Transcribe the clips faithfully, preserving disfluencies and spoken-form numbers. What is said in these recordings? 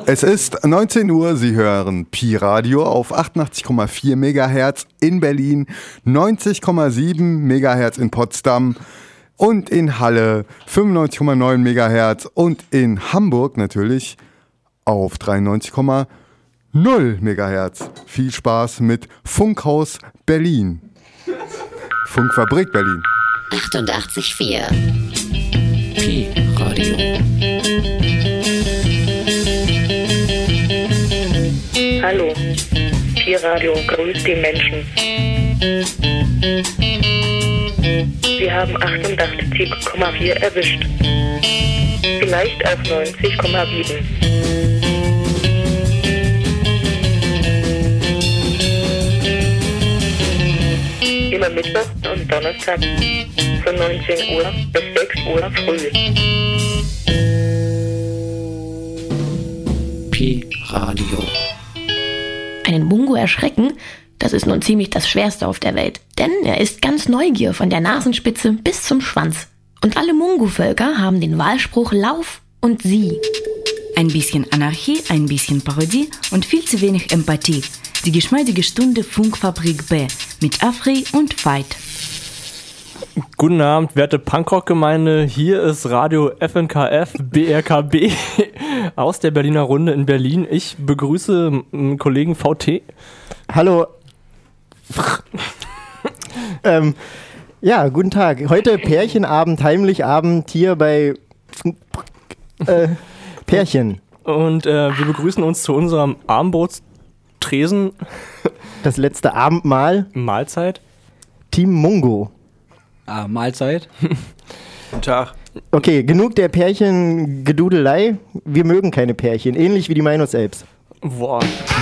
Es ist neunzehn Uhr, Sie hören Pi Radio auf achtundachtzig Komma vier Megahertz in Berlin, neunzig Komma sieben Megahertz in Potsdam und in Halle fünfundneunzig Komma neun Megahertz und in Hamburg natürlich auf dreiundneunzig Komma null Megahertz. Viel Spaß mit Funkhaus Berlin. Funkfabrik Berlin. achtundachtzig Komma vier Pi Radio. Hallo, Pi Radio grüßt die Menschen. Sie haben achtundachtzig Komma vier erwischt. Vielleicht auf neunzig Komma sieben. Immer Mittwoch und Donnerstag von neunzehn Uhr bis sechs Uhr früh. Pi Radio. Einen Mungo erschrecken, das ist nun ziemlich das Schwerste auf der Welt. Denn er ist ganz Neugier von der Nasenspitze bis zum Schwanz. Und alle Mungo-Völker haben den Wahlspruch Lauf und Sieh. Ein bisschen Anarchie, ein bisschen Parodie und viel zu wenig Empathie. Die geschmeidige Stunde Funkfabrik B mit Afri und Veit. Guten Abend, werte Punkrock-Gemeinde. Hier ist Radio F N K F B R K B aus der Berliner Runde in Berlin. Ich begrüße einen Kollegen V T. Hallo. ähm, ja, guten Tag. Heute Pärchenabend, Heimlichabend hier bei äh, Pärchen. Und äh, wir begrüßen uns zu unserem Abendbrotstresen. Das letzte Abendmahl. Mahlzeit. Team Mungo. Ah, Mahlzeit. Guten Tag. Okay, genug der Pärchen-Gedudelei. Wir mögen keine Pärchen, ähnlich wie die Minus Apes. Boah.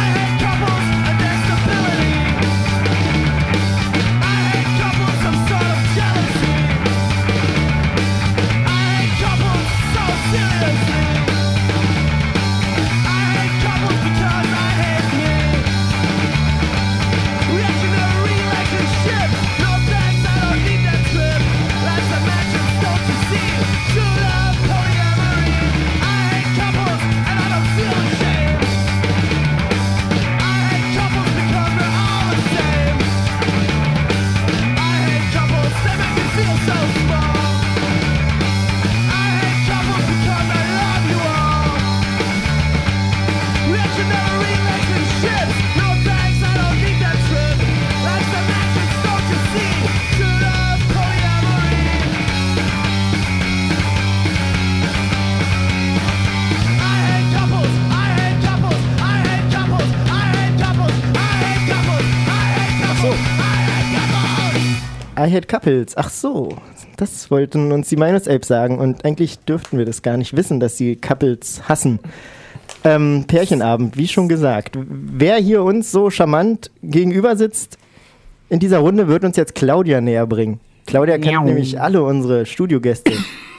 I hate couples. Ach so, das wollten uns die Minus Apes sagen und eigentlich dürften wir das gar nicht wissen, dass sie Couples hassen. Ähm, Pärchenabend, wie schon gesagt. Wer hier uns so charmant gegenüber sitzt in dieser Runde, wird uns jetzt Claudia näher bringen. Claudia kennt Miau. nämlich alle unsere Studiogäste.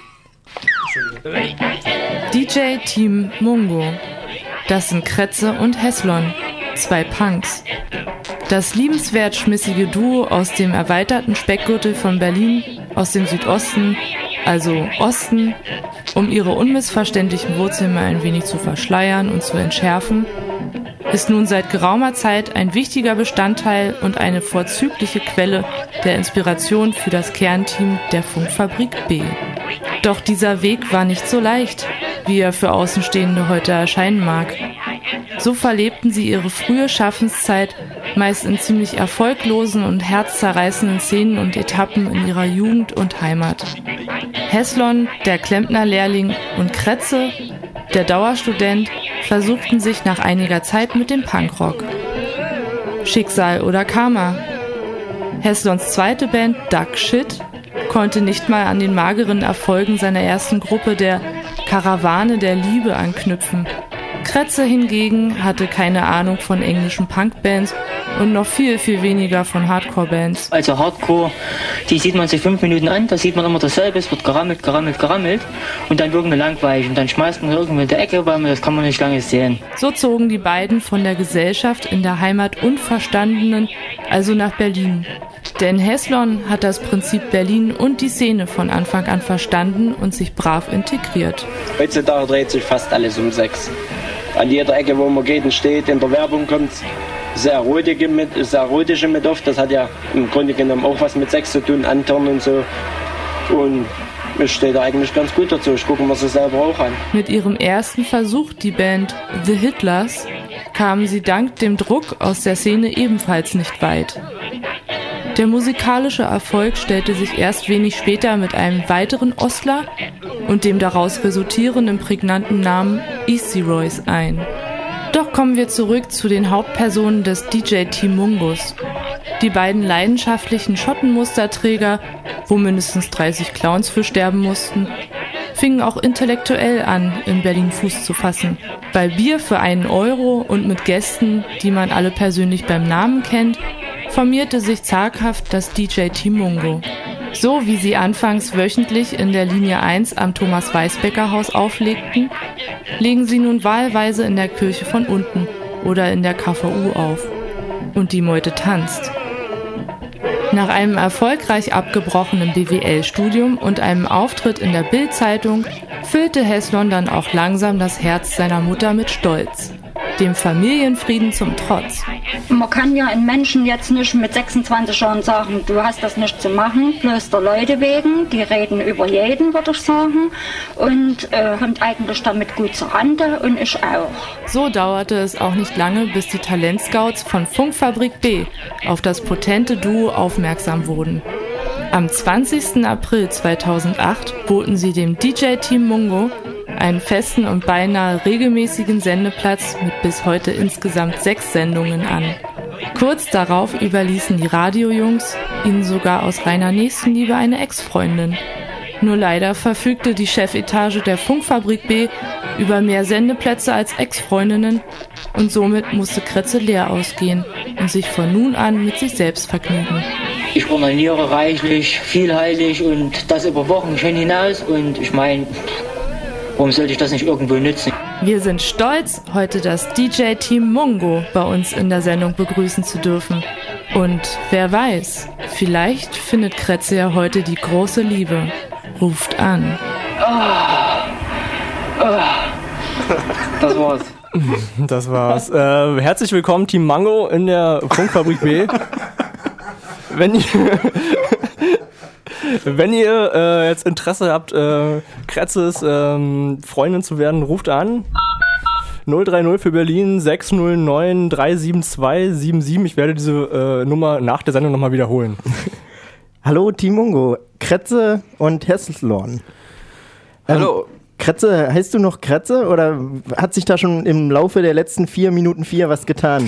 D J Team Mungo. Das sind Kretze und Heslon. Zwei Punks. Das liebenswert schmissige Duo aus dem erweiterten Speckgürtel von Berlin, aus dem Südosten, also Osten, um ihre unmissverständlichen Wurzeln mal ein wenig zu verschleiern und zu entschärfen, ist nun seit geraumer Zeit ein wichtiger Bestandteil und eine vorzügliche Quelle der Inspiration für das Kernteam der Funkfabrik B. Doch dieser Weg war nicht so leicht, wie er für Außenstehende heute erscheinen mag. So verlebten sie ihre frühe Schaffenszeit meist in ziemlich erfolglosen und herzzerreißenden Szenen und Etappen in ihrer Jugend und Heimat. Heslon, der Klempnerlehrling, und Kretze, der Dauerstudent, versuchten sich nach einiger Zeit mit dem Punkrock. Schicksal oder Karma? Heslons zweite Band, Duck Shit, konnte nicht mal an den mageren Erfolgen seiner ersten Gruppe der Karawane der Liebe anknüpfen. Kretze hingegen hatte keine Ahnung von englischen Punkbands und noch viel, viel weniger von Hardcore-Bands. Also Hardcore, die sieht man sich fünf Minuten an, da sieht man immer dasselbe, es wird gerammelt, gerammelt, gerammelt und dann irgendwie langweilig und dann schmeißt man irgendwo in der Ecke, weil man, das kann man nicht lange sehen. So zogen die beiden von der Gesellschaft in der Heimat Unverstandenen also nach Berlin. Denn Heslon hat das Prinzip Berlin und die Szene von Anfang an verstanden und sich brav integriert. Heutzutage dreht sich fast alles um Sex. an jeder Ecke, wo man geht und steht. In der Werbung kommt das Erotische mit, das Erotische mit auf. Das hat ja im Grunde genommen auch was mit Sex zu tun, Anturnen und so. Und ich stehe da eigentlich ganz gut dazu. Ich gucke mir das selber auch an. Mit ihrem ersten Versuch, die Band The Hitlers, kamen sie dank dem Druck aus der Szene ebenfalls nicht weit. Der musikalische Erfolg stellte sich erst wenig später mit einem weiteren Ostler und dem daraus resultierenden prägnanten Namen Easy Royce ein. Doch kommen wir zurück zu den Hauptpersonen des D J-Team Mungos. Die beiden leidenschaftlichen Schottenmusterträger, wo mindestens dreißig Clowns für sterben mussten, fingen auch intellektuell an, in Berlin Fuß zu fassen. Bei Bier für einen Euro und mit Gästen, die man alle persönlich beim Namen kennt, formierte sich zaghaft das D J-Team Mungo. So wie sie anfangs wöchentlich in der Linie eins am Thomas-Weisbecker-Haus auflegten, legen sie nun wahlweise in der Kirche von unten oder in der K V U auf. Und die Meute tanzt. Nach einem erfolgreich abgebrochenen B W L-Studium und einem Auftritt in der Bild-Zeitung füllte Heslon dann auch langsam das Herz seiner Mutter mit Stolz. Dem Familienfrieden zum Trotz. Man kann ja einen Menschen jetzt nicht mit sechsundzwanzig Jahren sagen, du hast das nicht zu machen, bloß der Leute wegen, die reden über jeden, würde ich sagen, und äh, haben eigentlich damit gut zur Rande und ich auch. So dauerte es auch nicht lange, bis die Talentscouts von Funkfabrik B auf das potente Duo aufmerksam wurden. Am zwanzigsten April zweitausendacht boten sie dem D J-Team Mungo einen festen und beinahe regelmäßigen Sendeplatz mit bis heute insgesamt sechs Sendungen an. Kurz darauf überließen die Radiojungs ihnen sogar aus reiner Nächstenliebe eine Ex-Freundin. Nur leider verfügte die Chefetage der Funkfabrik B über mehr Sendeplätze als Ex-Freundinnen und somit musste Kretze leer ausgehen und sich von nun an mit sich selbst vergnügen. Ich onaniere reichlich, vielhaltig und das über Wochen schon hinaus und ich meine, warum sollte ich das nicht irgendwo nützen? Wir sind stolz, heute das D J-Team Mungo bei uns in der Sendung begrüßen zu dürfen. Und wer weiß, vielleicht findet Kretze ja heute die große Liebe. Ruft an. Oh. Oh. Das war's. Das war's. Äh, herzlich willkommen, Team Mango in der Funkfabrik B. Wenn ihr, wenn ihr äh, jetzt Interesse habt, äh, Kretzes ähm, Freundin zu werden, ruft an. null drei null für Berlin, sechs null neun drei sieben zwei sieben sieben. Ich werde diese äh, Nummer nach der Sendung nochmal wiederholen. Hallo Team Mungo, Kretze und Heslon. Ähm, Hallo. Kretze, heißt du noch Kretze oder hat sich da schon im Laufe der letzten vier Minuten vier was getan?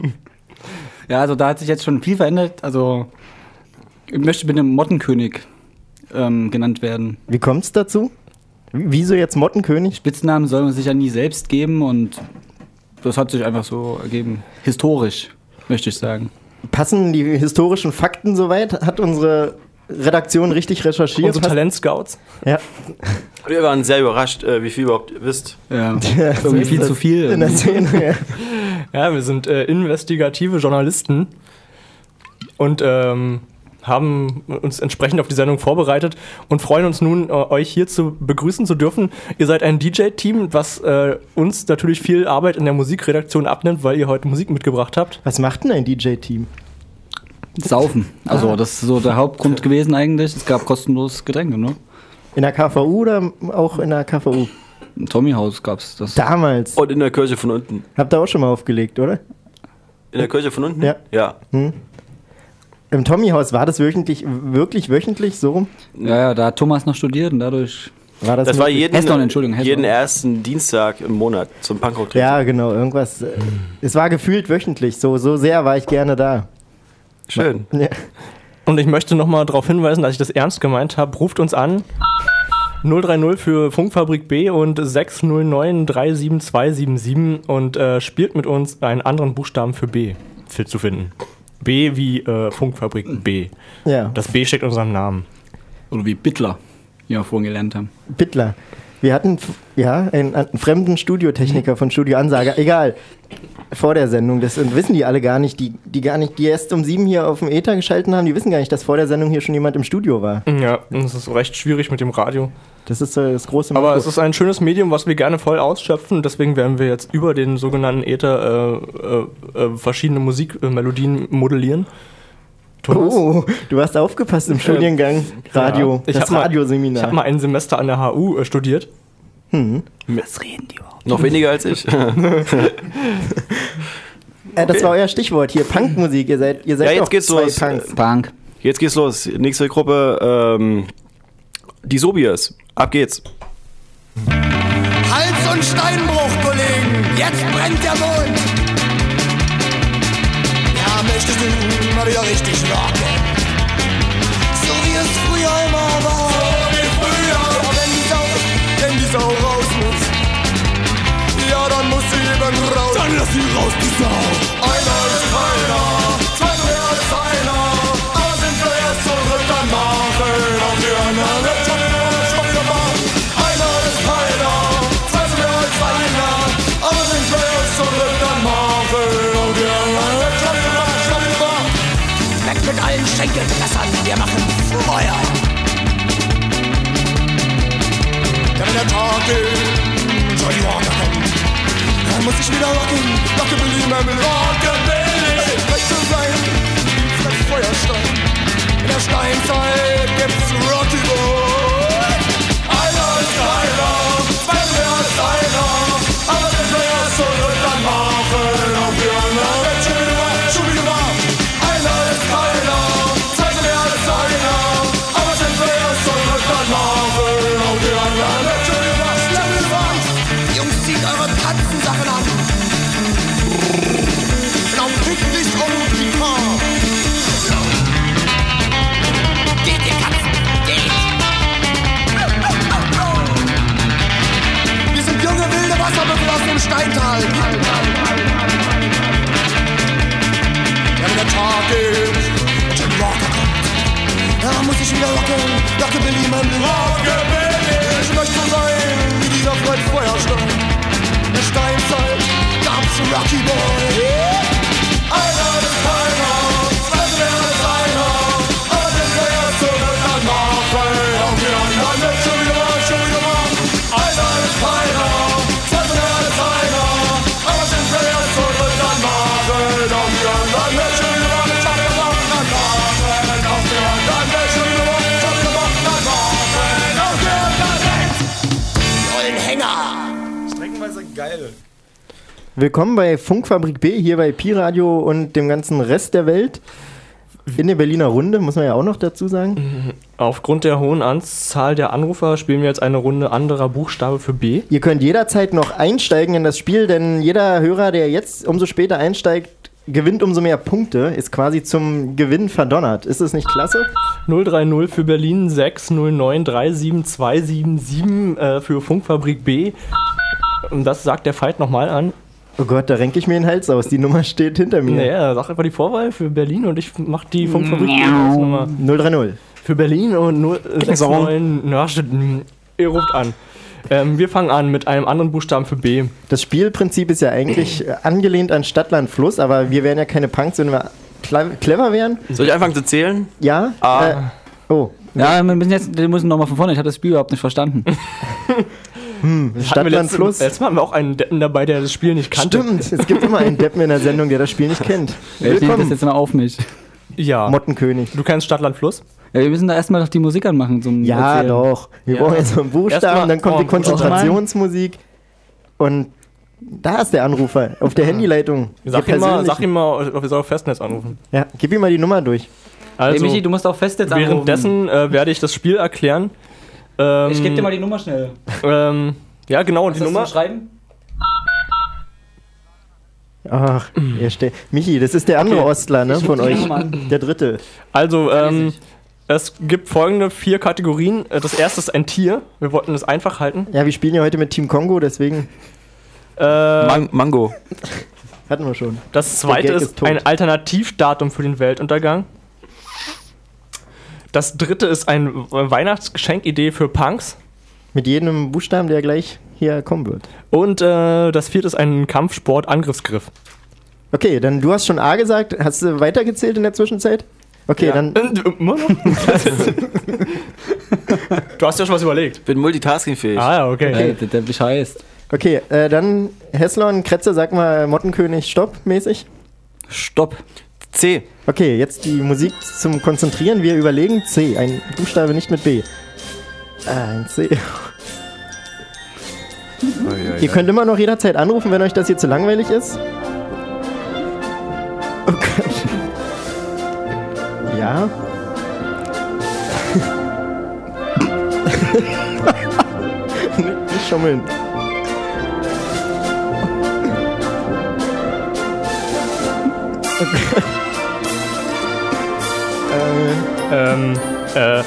Ja, also da hat sich jetzt schon viel verändert. Also ich möchte bitte Mottenkönig ähm, genannt werden. Wie kommt es dazu? Wieso jetzt Mottenkönig? Spitznamen soll man sich ja nie selbst geben und das hat sich einfach so ergeben. Historisch, möchte ich sagen. Passen die historischen Fakten soweit? Hat unsere Redaktion richtig recherchiert? Unsere Talentscouts? Ja. Wir waren sehr überrascht, wie viel überhaupt ihr wisst. Ja, ja irgendwie viel zu viel. In der Szene, ja. Ja, wir sind äh, investigative Journalisten und ähm, haben uns entsprechend auf die Sendung vorbereitet und freuen uns nun, äh, euch hier zu begrüßen zu dürfen. Ihr seid ein D J-Team, was äh, uns natürlich viel Arbeit in der Musikredaktion abnimmt, weil ihr heute Musik mitgebracht habt. Was macht denn ein D J-Team? Saufen. Also ah. das ist so der Hauptgrund gewesen eigentlich. Es gab kostenlos Getränke, ne? In der K V U oder auch in der K V U? Im Tommyhaus gab's das. Damals. Und in der Kirche von unten. Habt ihr auch schon mal aufgelegt, oder? In der Kirche von unten? Ja. Ja. Hm. Im Tommyhaus war das wöchentlich, wirklich wöchentlich so? Ja, ja, da hat Thomas noch studiert und dadurch... War das das war jeden, Heslon, Entschuldigung, Heslon. jeden ersten Dienstag im Monat zum Punkrock-Treffen. Ja, genau, irgendwas. Äh, es war gefühlt wöchentlich, so, so sehr war ich gerne da. Schön. Ja. Und ich möchte nochmal darauf hinweisen, dass ich das ernst gemeint habe. Ruft uns an. null drei null für Funkfabrik B und sechs null neun drei sieben zwei sieben sieben und äh, spielt mit uns einen anderen Buchstaben für B für zu finden. B wie äh, Funkfabrik B. Ja. Das B steckt in unserem Namen. Oder wie Bittler, wie wir vorhin gelernt haben. Bittler. Wir hatten ja einen, einen fremden Studiotechniker von Studio Ansager. Egal. vor der Sendung. Das wissen die alle gar nicht. Die, die gar nicht, die erst um sieben hier auf dem Äther geschalten haben, die wissen gar nicht, dass vor der Sendung hier schon jemand im Studio war. Ja, das ist recht schwierig mit dem Radio. Das ist äh, das große Aber Manko. es ist ein schönes Medium, was wir gerne voll ausschöpfen. Deswegen werden wir jetzt über den sogenannten Äther äh, äh, verschiedene Musikmelodien modellieren. Thomas? Oh, du hast aufgepasst im Studiengang Radio, ja, ich das hab Radioseminar. Ich habe mal ein Semester an der H U äh, studiert. Hm. Was reden die überhaupt? Noch weniger als ich. äh, das Okay. war euer Stichwort hier, Punkmusik. Ihr seid, ihr seid Ja, jetzt doch geht's zwei los. Punks. Punk. Jetzt geht's los. Nächste Gruppe, ähm, die Sobiers. Ab geht's. Hals- und Steinbruch, Kollegen, jetzt brennt der Mond. Ja, möchtest du mal wieder richtig rocken? So wie es früher immer war. So wie früher. Ja, wenn die Sau, wenn die Sau raus muss. Ja, dann muss sie eben raus. Dann lass sie raus, die Sau. Einer ist keiner, zwei mehr als einer. Aber sind wir erst zurück, dann machen auch die anderen. Einer ist keiner, zwei mehr als einer. Aber sind wir erst zurück, dann machen auch die anderen. Weg mit allen Schenkelfressern, wir machen Feuer. Ja, wenn der Tag geht, Johnny Walker kommt, dann muss ich wieder rocken, Rockabilly, Mammy, Rockabilly. Ich möchte sein, wie Fred Feuerstein. In der Steinzeit gibt's Rocky Boy. Einer ist keiner, zwei mehr als einer. Aber wenn wir erst zurück, dann machen auch die anderen. Schon wieder wahr. Einer ist keiner, zwei mehr als einer. Aber wenn wir erst zurück, dann machen auch die anderen. Jungs, zieht eure Katzensachen an. Genau pünktlich um die Paar. Geht, ihr Katzen, geht! Wir sind junge, wilde Wasserbüffel aus dem Steintal. Ja, wenn der Tag geht und Johnny Walker kommt, ja, dann muss ich wieder rocken, Rockabilly, Mann, Rockabilly. Ich möchte sein wie dieser Fred Feuerstein. In der Steinzeit gab's Rocky Boy. Einer ist keiner, zwei mehr als einer. Aber wenn wir erst zurück, dann machen auch die anderen. Schon wieder mal, schon wieder mal. Einer ist keiner, zwei mehr als einer. Aber wenn wir erst zurück, dann machen auch die anderen. Schon wieder mal, schon wieder mal. Dann machen auch die anderen. Schon wieder mal, schon wieder mal. Dann machen auch die anderen. Die ollen Hänger. Streckenweise geil. Willkommen bei Funkfabrik B, hier bei Pi-Radio und dem ganzen Rest der Welt. In der Berliner Runde, muss man ja auch noch dazu sagen. Aufgrund der hohen Anzahl der Anrufer spielen wir jetzt eine Runde anderer Buchstabe für B. Ihr könnt jederzeit noch einsteigen in das Spiel, denn jeder Hörer, der jetzt umso später einsteigt, gewinnt umso mehr Punkte, ist quasi zum Gewinn verdonnert. Ist es nicht klasse? null drei null für Berlin, sechs null neun drei sieben zwei sieben sieben äh, für Funkfabrik B. Und das sagt der Veit nochmal an. Oh Gott, da renke ich mir den Hals aus. Die Nummer steht hinter mir. Naja, sag einfach die Vorwahl für Berlin und ich mach die Funkfabrik B-Nummer. null drei null. Für Berlin und sechs neun. Na, ihr ruft an. Ähm, wir fangen an mit einem anderen Buchstaben für B. Das Spielprinzip ist ja eigentlich äh, angelehnt an Stadt, Land, Fluss, aber wir wären ja keine Punks, wenn wir cle- clever wären. Soll ich anfangen zu zählen? Ja? A. Äh, oh. Ja, wir müssen jetzt, wir müssen nochmal von vorne. Ich habe das Spiel überhaupt nicht verstanden. Hm, Stadt, Hatten wir Land, letzte, Fluss. Letztes Mal hatten wir auch einen Deppen dabei, der das Spiel nicht kannte. Stimmt, es gibt immer einen Deppen in der Sendung, der das Spiel nicht kennt. Ja, ich nehme das Willkommen, jetzt mal auf mich. Ja. Mottenkönig. Du kennst Stadt, Land, Fluss? Ja, wir müssen da erstmal doch die Musik anmachen zum Ja, Erzählen. doch. Wir Ja. brauchen jetzt so einen Buchstaben, Erstmal- dann kommt die oh, Konzentrationsmusik. Und da ist der Anrufer, auf der Handyleitung. Sag Der ihm, mal, persönliche. sag ihm mal, wir sollen auf Festnetz anrufen. Ja, gib ihm mal die Nummer durch. Also, Hey Michi, du musst auch fest jetzt anrufen. währenddessen äh, werde ich das Spiel erklären. Ähm, Ich gebe dir mal die Nummer schnell. Ähm, ja, genau, die Kannst du das Nummer. so schreiben? Ach, er ste- Michi, das ist der andere Okay. Ostler, ne, Ich von ruf die euch. Nummer an. Der dritte. Also, Kann ich ähm, nicht. es gibt folgende vier Kategorien. Äh, Das erste ist ein Tier. Wir wollten es einfach halten. Ja, wir spielen ja heute mit Team Kongo, deswegen Äh, Man Mango. hatten wir schon. das zweite Gag ist, ist tot. ein Alternativdatum für den Weltuntergang. Das dritte ist eine Weihnachtsgeschenkidee für Punks. Mit jedem Buchstaben, der gleich hier kommen wird. Und äh, das vierte ist ein Kampfsport-Angriffsgriff. Okay, dann du hast schon A gesagt. Hast du weitergezählt in der Zwischenzeit? Okay, Ja. dann... Immer noch? Du hast ja schon was überlegt. Bin multitaskingfähig. Ah ja, okay. Äh, der, der bescheißt. Okay, äh, dann Heslon, Kretze, sag mal Mottenkönig, Stopp mäßig. Stopp. C. Okay, jetzt die Musik zum Konzentrieren. Wir überlegen C, ein Buchstabe nicht mit B. Ah, ein C. Ihr könnt immer noch jederzeit anrufen, wenn euch das hier zu langweilig ist. Oh Gott. Ja. Nicht schummeln. Okay. äh, Ähm, äh.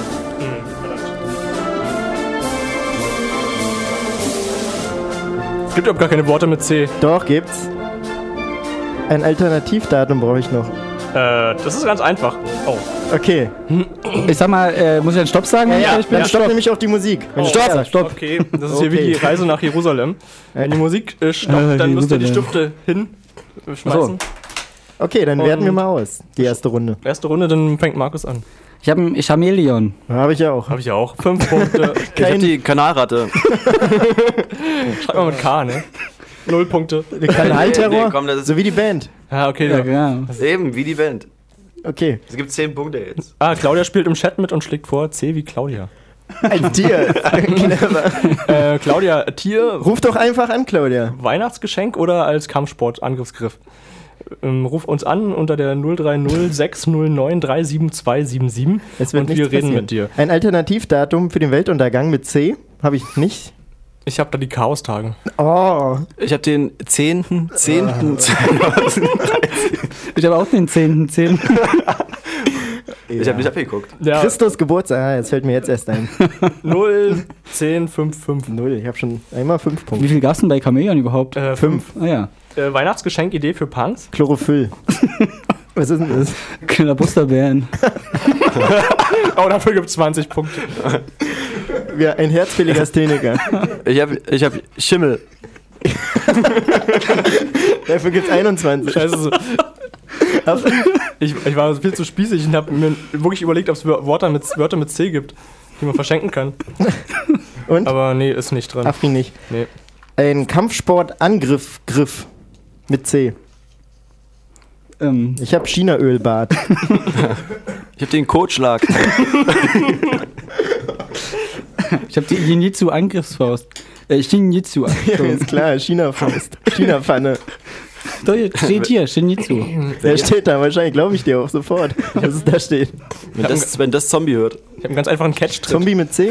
Es gibt überhaupt gar keine Worte mit C. Doch, gibt's. Ein Alternativdatum brauche ich noch. Äh, das ist ganz einfach. Oh. Okay. Ich sag mal, äh, muss ich dann Stopp sagen? wenn Ja, ich ja, bin? dann stoppt nämlich auch die Musik. Wenn Oh, Stopp ja, sagt. Stopp. Okay, das ist hier Okay. wie die Reise nach Jerusalem. Wenn die Musik äh, stoppt, Äh, dann müsst ihr die Jerusalem. Stifte hinschmeißen. Okay, dann Und- werten wir mal aus. Die erste Runde. Erste Runde, dann fängt Markus an. Ich habe ein Chameleon. Habe ich ja auch. Habe ich auch. Fünf Punkte. Ich hab die Kanalratte. Schreib mal mit K, ne? Null Punkte. Der Kanalterror? Nee, nee, komm, das ist- so wie die Band. Ja, okay. Ja, Ja, genau. Eben, wie die Band. Okay. Es gibt zehn Punkte jetzt. Ah, Claudia spielt im Chat mit und schlägt vor C wie Claudia. Ein Tier. Clever. Äh, Claudia, Tier, Ruf doch einfach an, Claudia. Weihnachtsgeschenk oder als Kampfsport-Angriffsgriff? Ähm, ruf uns an unter der null drei null sechs null neun drei sieben zwei sieben sieben Es wird und nichts wir reden passieren. mit dir. Ein Alternativdatum für den Weltuntergang mit C habe ich nicht. Ich habe da die Chaostage. Oh. Ich habe den zehnten zehnten zweitausenddreizehn. Ich habe auch den zehnten zehnten Ich habe nicht abgeguckt. Ja, Christus Geburtstag. Ah, jetzt fällt mir jetzt erst ein. null zehn fünf fünf. Null. Ich habe schon einmal fünf Punkte. Wie viel gab's denn bei Chameleon überhaupt? Äh, Fünf. Ah ja. Äh, Weihnachtsgeschenk-Idee für Punks? Chlorophyll. Was ist denn das? Killer Busterbären. Oh, dafür gibt es zwanzig Punkte. Ja, ein herzfälliger Stheniker. Ich habe ich hab Schimmel. Dafür gibt es einundzwanzig. Scheiße. So. Ich, ich war viel zu spießig und habe mir wirklich überlegt, ob es Wörter mit, Wörter mit C gibt, die man verschenken kann. Und? Aber nee, ist nicht dran. Afri nicht. Nee. Ein Kampfsport-Angriff Griff mit C. Ähm, Ich habe Chinaölbad. Ich habe den Kotschlag. ich habe die Jinjitsu-Angriffsfaust. Äh, Shinjitsu. Ja, ist klar, China-Faust. China-Pfanne. Doch, jetzt steht hier, Shinjitsu. Der steht da, wahrscheinlich glaube ich dir auch sofort, dass es da steht. Wenn das, wenn das Zombie hört. Ich habe einen ganz einfachen Catch-Tritt. Zombie mit C?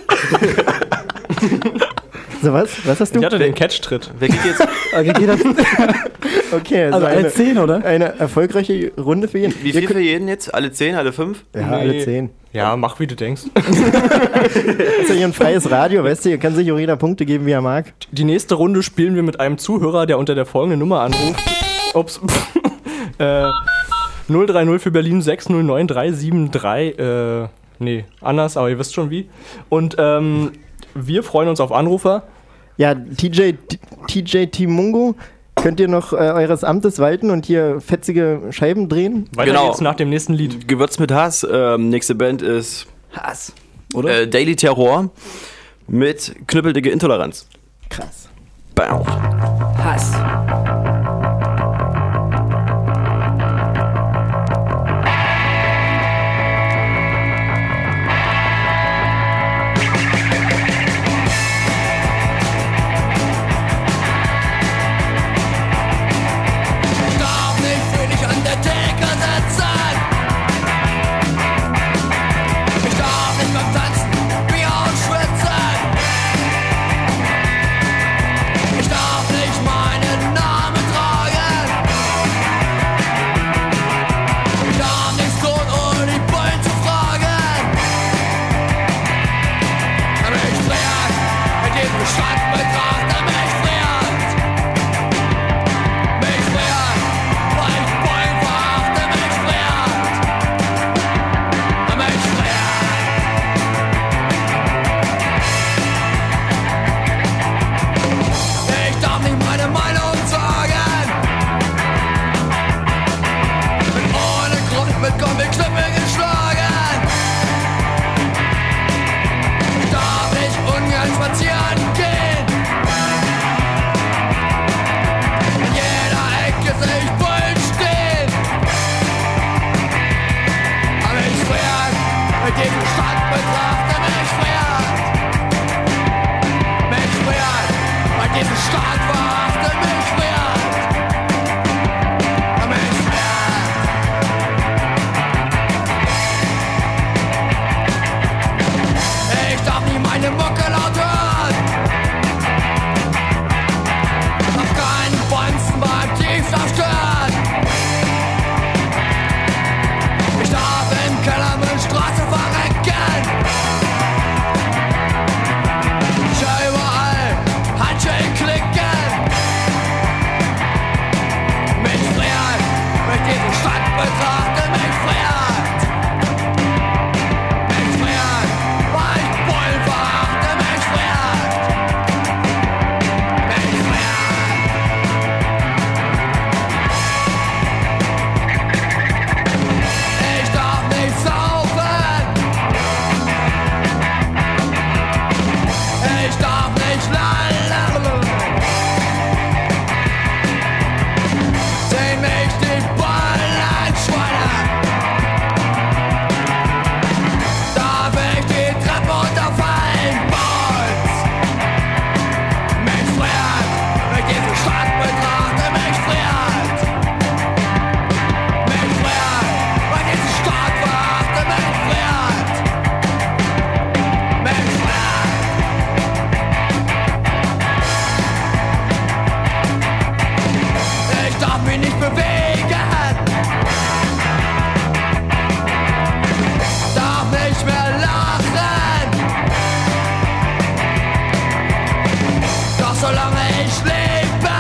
So, was? Was hast du? Ich hatte den Catch-Tritt. Wer geht jetzt? Okay, geht das? Okay, also, Also alle eine, zehn, oder? eine erfolgreiche Runde für jeden. Wie Ihr viel könnt- für jeden jetzt? Alle zehn, alle fünf? Ja, Nee. alle zehn. Ja, mach wie du denkst. Das ist ja hier ein freies Radio, weißt du, hier kann sich auch jeder Punkte geben, wie er mag. Die nächste Runde spielen wir mit einem Zuhörer, der unter der folgenden Nummer anruft. Ups. äh, null drei null für Berlin sechs null neun drei sieben drei. Äh, nee, anders, aber ihr wisst schon wie. Und ähm, wir freuen uns auf Anrufer. Ja, T J, T J Timungo, könnt ihr noch äh, eures Amtes walten und hier fetzige Scheiben drehen? Weiter Genau. geht's nach dem nächsten Lied. Gewürzt mit Hass. Ähm, nächste Band ist Hass. Oder? äh, Daily Terror mit knüppeldicke Intoleranz. Krass. Bam. Hass. Darf nicht für dich an der Theke sitzen. Ich darf nicht beim Tanzen wie ausschwitzen. Ich darf nicht meinen Namen Stadt verachte, mich friert. Mich friert. Ich darf nie meine Mucke laut hören. Auf keinen Bonzen beim Tiefschlaf stören. Ich darf im Keller mit Straße verrecken. Ich höre überall Handschellen klicken. Mich friert, wenn ich diese Stadt betrachte, mich friert. Mich friert, weil ich Bullen verachte, mich friert. Mich friert. Ich darf nicht saufen. Ich darf nicht lallen. Seh mich die Ballen schwallen. Darf ich die Treppe runterfallen? Balls. Mich friert, wenn ich diese Stadt betrachte, mich friert. Mich friert, wenn ich diese Stadt verachte, mich friert. Mich friert. Ich darf mich nicht bewegen. Darf nicht mehr lachen. Doch solange ich lebe,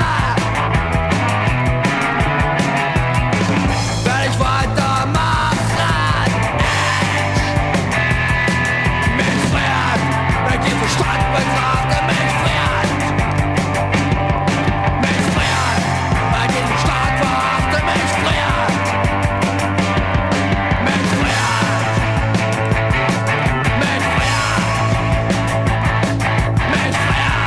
werde ich weitermachen. Mich friert, wenn ich diese Stadt betrachte, mich friert. Mich friert, weil ich diese Stadt verachte, mich friert. Mich friert. Mich friert. Mich friert.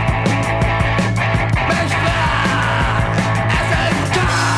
Mich friert. Es ist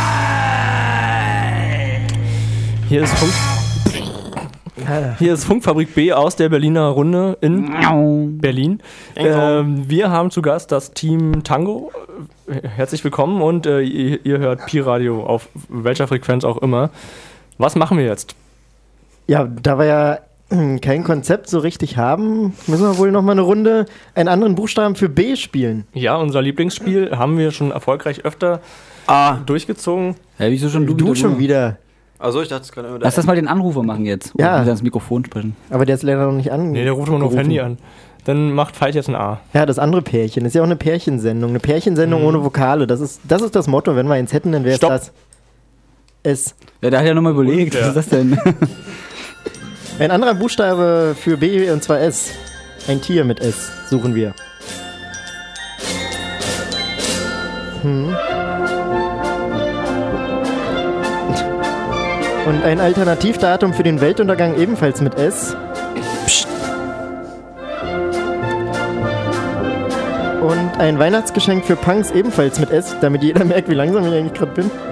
kalt. Hier ist Funk. Hier ist Funkfabrik B aus der Berliner Runde in Berlin. Ähm, wir haben zu Gast das Team Tango. Äh, Herzlich willkommen und äh, ihr, ihr hört Pi-Radio auf welcher Frequenz auch immer. Was machen wir jetzt? Ja, da wir ja hm, kein Konzept so richtig haben, müssen wir wohl noch mal eine Runde einen anderen Buchstaben für B spielen. Ja, unser Lieblingsspiel haben wir schon erfolgreich öfter Ah. durchgezogen. Ja, wieso schon du, Du wieder schon du? wieder. Also ich dachte, es kann immer Lass das mal den Anrufer machen jetzt. Ja. Und ans Mikrofon sprechen. Aber der ist leider noch nicht an. Nee, der ruft immer nur auf gerufen. Handy an. Dann macht Veit jetzt ein A. Ja, das andere Pärchen. Das ist ja auch eine Pärchensendung. Eine Pärchensendung Mhm. ohne Vokale. Das ist, das ist das Motto. Wenn wir eins hätten, dann wäre es Stopp. das. S. Ja, der hat ja nochmal überlegt. Ja. Was ist das denn? Ein anderer Buchstabe für B und zwar S. Ein Tier mit S suchen wir. Hm. Und ein Alternativdatum für den Weltuntergang ebenfalls mit S. Psst. Und ein Weihnachtsgeschenk für Punks ebenfalls mit S, damit jeder merkt, wie langsam ich eigentlich gerade bin.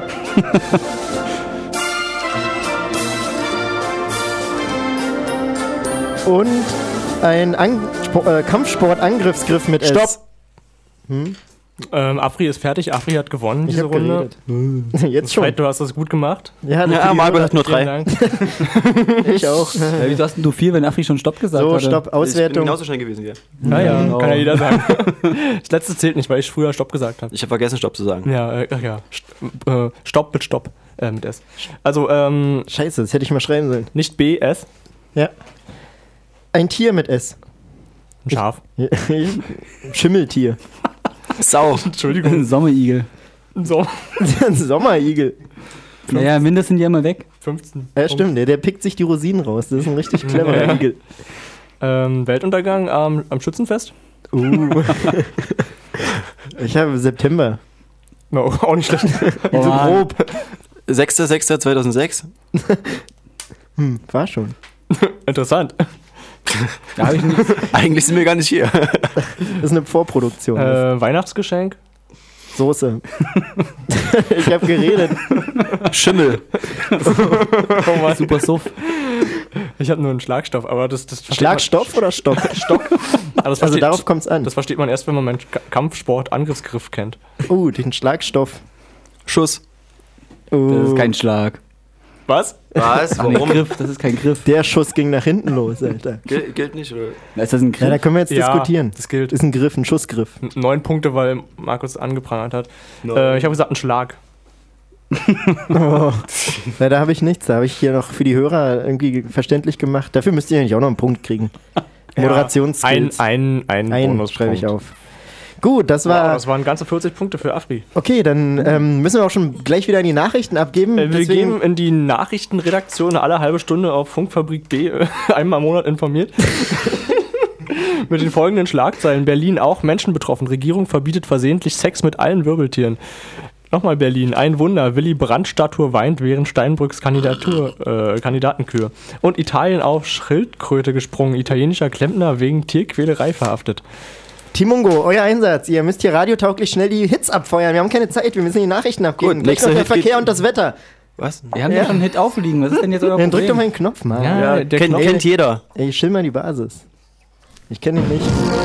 Und ein An Sp äh, Kampfsport-Angriffsgriff mit S. Stopp! Hm? Ähm, Afri ist fertig, Afri hat gewonnen Ich diese hab Runde. geredet. Jetzt schon. Veit, du hast das gut gemacht. Ja, das Ja, Malbert hat nur Vielen drei. Dank. ich auch. Ja, wieso hast denn du vier, wenn Afri schon Stopp gesagt So, hatte? Stopp, Ich bin Auswertung. genauso schnell gewesen wie er. Ja, ja, Genau. kann ja jeder sagen. Das letzte zählt nicht, weil ich früher Stopp gesagt habe. Ich habe vergessen, Stopp zu sagen. Ja, äh, ach ja. St äh, Stopp mit Stopp. Äh, mit S. Also, ähm, Scheiße, das hätte ich mal schreiben sollen. nicht B, S. Ja. Ein Tier mit S. Ein Schaf. Schimmeltier. Sau. Entschuldigung. Ein Sommerigel. So. Ein Sommerigel. Naja, mindestens sind die ja mal weg. fünfzehn. Ja, stimmt, der, der pickt sich die Rosinen raus. Das ist ein richtig cleverer Ja. Igel. Ähm, Weltuntergang am, am Schützenfest? Uh. Ich habe September. No, auch nicht schlecht. So grob. sechster sechster zweitausendsechs. Hm, war schon. Interessant. Da habe ich nichts. Eigentlich sind wir gar nicht hier. Das ist eine Vorproduktion. Äh, Weihnachtsgeschenk? Soße. Ich habe geredet. Schimmel. Oh Mann. Super Suff. Ich habe nur einen Schlagstoff, aber das... das Schlagstoff oder Stock? Stock. das also darauf kommt es an. Das versteht man erst, wenn man meinen K- Kampfsport-Angriffsgriff kennt. Oh, den Schlagstoff. Schuss. Oh. Das ist kein Schlag. Was? Was? Ach, Warum? Griff, das ist kein Griff. Der Schuss ging nach hinten los, Alter. Gil- gilt nicht, oder? Ist das ein Griff? Ja, da können wir jetzt Ja, diskutieren. das gilt. Ist ein Griff, ein Schussgriff. N- Neun Punkte, weil Markus angeprangert hat. No. Äh, ich habe gesagt, ein Schlag. Oh. Ja, da habe ich nichts. Da habe ich hier noch für die Hörer irgendwie verständlich gemacht. Dafür müsst ihr eigentlich auch noch einen Punkt kriegen. Moderationsskills. Ein, ein, ein Einen Bonuspunkt. schreibe ich auf. Gut, das war... Wow, das waren ganze vierzig Punkte für Afri. Okay, dann ähm, müssen wir auch schon gleich wieder in die Nachrichten abgeben. Äh, wir Deswegen- geben in die Nachrichtenredaktion alle halbe Stunde auf Funkfabrik B äh, einmal im Monat informiert. Mit den folgenden Schlagzeilen. Berlin auch Menschen betroffen. Regierung verbietet versehentlich Sex mit allen Wirbeltieren. Nochmal Berlin. Ein Wunder. Willy Brandt-Statue weint während Steinbrücks Kandidatur, äh, Kandidatenkür. Und Italien auf Schildkröte gesprungen. Italienischer Klempner wegen Tierquälerei verhaftet. Timungo, euer Einsatz. Ihr müsst hier radiotauglich schnell die Hits abfeuern. Wir haben keine Zeit, wir müssen die Nachrichten abgeben. Gut, Gleich nächster noch der Hit geht- Verkehr und das Wetter. Was? Wir haben ja schon einen Hit aufliegen. Was ist denn jetzt euer Dann Problem? drück doch mal den Knopf, Mann. Ja, Ja, der kennt, Knopf- kennt jeder. Ey, chill mal die Basis. Ich kenne ihn nicht.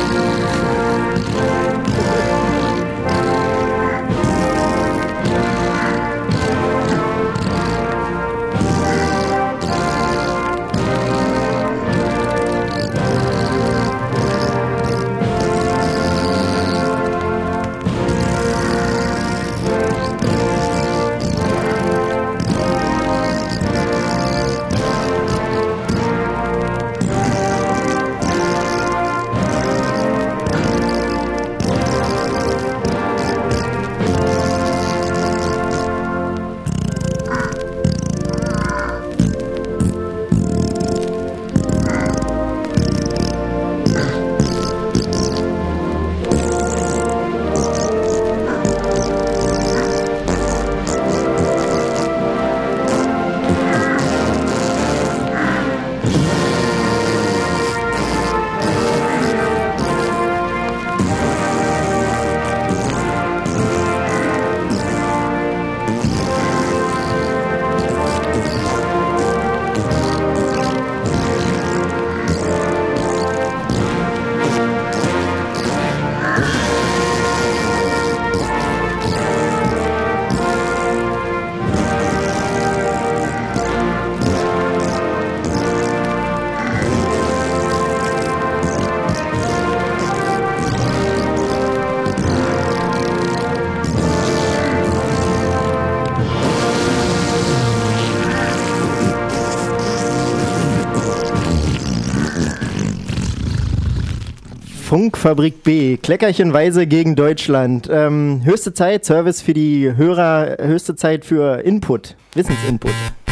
Funkfabrik B, kleckerchenweise gegen Deutschland. Ähm, höchste Zeit, Service für die Hörer, höchste Zeit für Input, Wissensinput.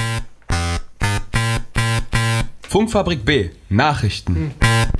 Funkfabrik B, Nachrichten.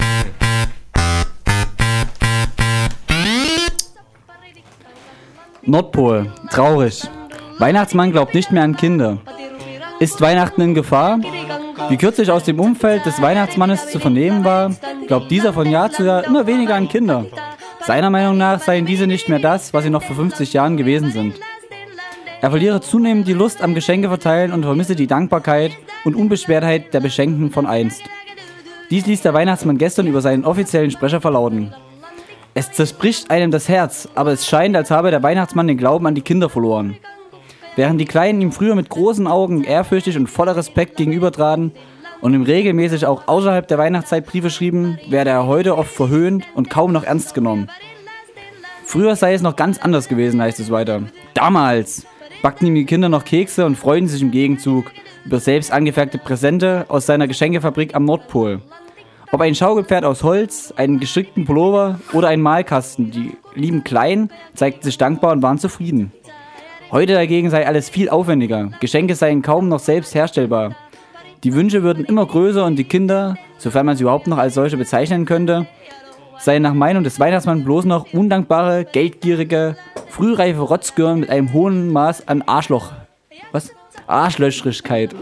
Nordpol, traurig. Weihnachtsmann glaubt nicht mehr an Kinder. Ist Weihnachten in Gefahr? Wie kürzlich aus dem Umfeld des Weihnachtsmannes zu vernehmen war, glaubt dieser von Jahr zu Jahr immer weniger an Kinder. Seiner Meinung nach seien diese nicht mehr das, was sie noch vor fünfzig Jahren gewesen sind. Er verliere zunehmend die Lust am Geschenke verteilen und vermisse die Dankbarkeit und Unbeschwertheit der Beschenkten von einst. Dies ließ der Weihnachtsmann gestern über seinen offiziellen Sprecher verlauten. Es zerspricht einem das Herz, aber es scheint, als habe der Weihnachtsmann den Glauben an die Kinder verloren. Während die Kleinen ihm früher mit großen Augen ehrfürchtig und voller Respekt gegenübertraten und ihm regelmäßig auch außerhalb der Weihnachtszeit Briefe schrieben, werde er heute oft verhöhnt und kaum noch ernst genommen. Früher sei es noch ganz anders gewesen, heißt es weiter. Damals backten ihm die Kinder noch Kekse und freuten sich im Gegenzug über selbst angefertigte Präsente aus seiner Geschenkefabrik am Nordpol. Ob ein Schaukelpferd aus Holz, einen gestrickten Pullover oder ein Malkasten, die lieben Kleinen zeigten sich dankbar und waren zufrieden. Heute dagegen sei alles viel aufwendiger, Geschenke seien kaum noch selbst herstellbar. Die Wünsche würden immer größer und die Kinder, sofern man sie überhaupt noch als solche bezeichnen könnte, seien nach Meinung des Weihnachtsmanns bloß noch undankbare, geldgierige, frühreife Rotzgirlen mit einem hohen Maß an Arschloch. Was? Arschlöchrigkeit.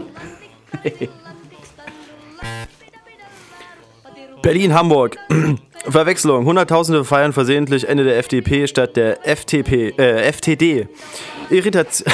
Berlin-Hamburg. Verwechslung. Hunderttausende feiern versehentlich Ende der F D P statt der F T P, äh, F T D. Irritation.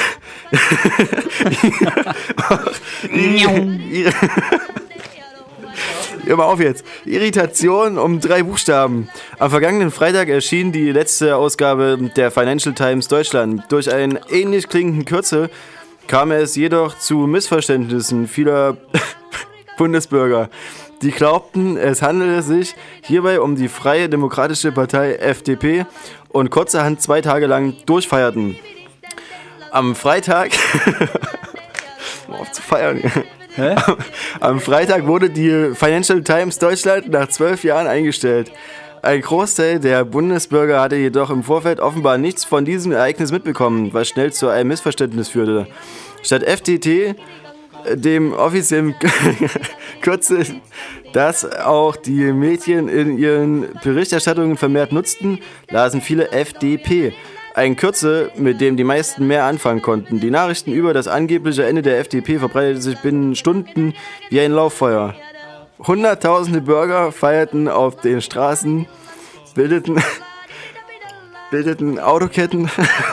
Hör mal auf jetzt. Irritation um drei Buchstaben. Am vergangenen Freitag erschien die letzte Ausgabe der Financial Times Deutschland. Durch einen ähnlich klingenden Kürzel kam es jedoch zu Missverständnissen vieler Bundesbürger. Die glaubten, es handele sich hierbei um die Freie Demokratische Partei F D P und kurzerhand zwei Tage lang durchfeierten. Am Freitag... auf zu feiern. Hä? Am, am Freitag wurde die Financial Times Deutschland nach zwölf Jahren eingestellt. Ein Großteil der Bundesbürger hatte jedoch im Vorfeld offenbar nichts von diesem Ereignis mitbekommen, was schnell zu einem Missverständnis führte. Statt F T T, dem offiziellen Kürzel, das auch die Medien in ihren Berichterstattungen vermehrt nutzten, lasen viele F D P. Ein Kürzel, mit dem die meisten mehr anfangen konnten. Die Nachrichten über das angebliche Ende der F D P verbreiteten sich binnen Stunden wie ein Lauffeuer. Hunderttausende Bürger feierten auf den Straßen, bildeten, bildeten Autoketten.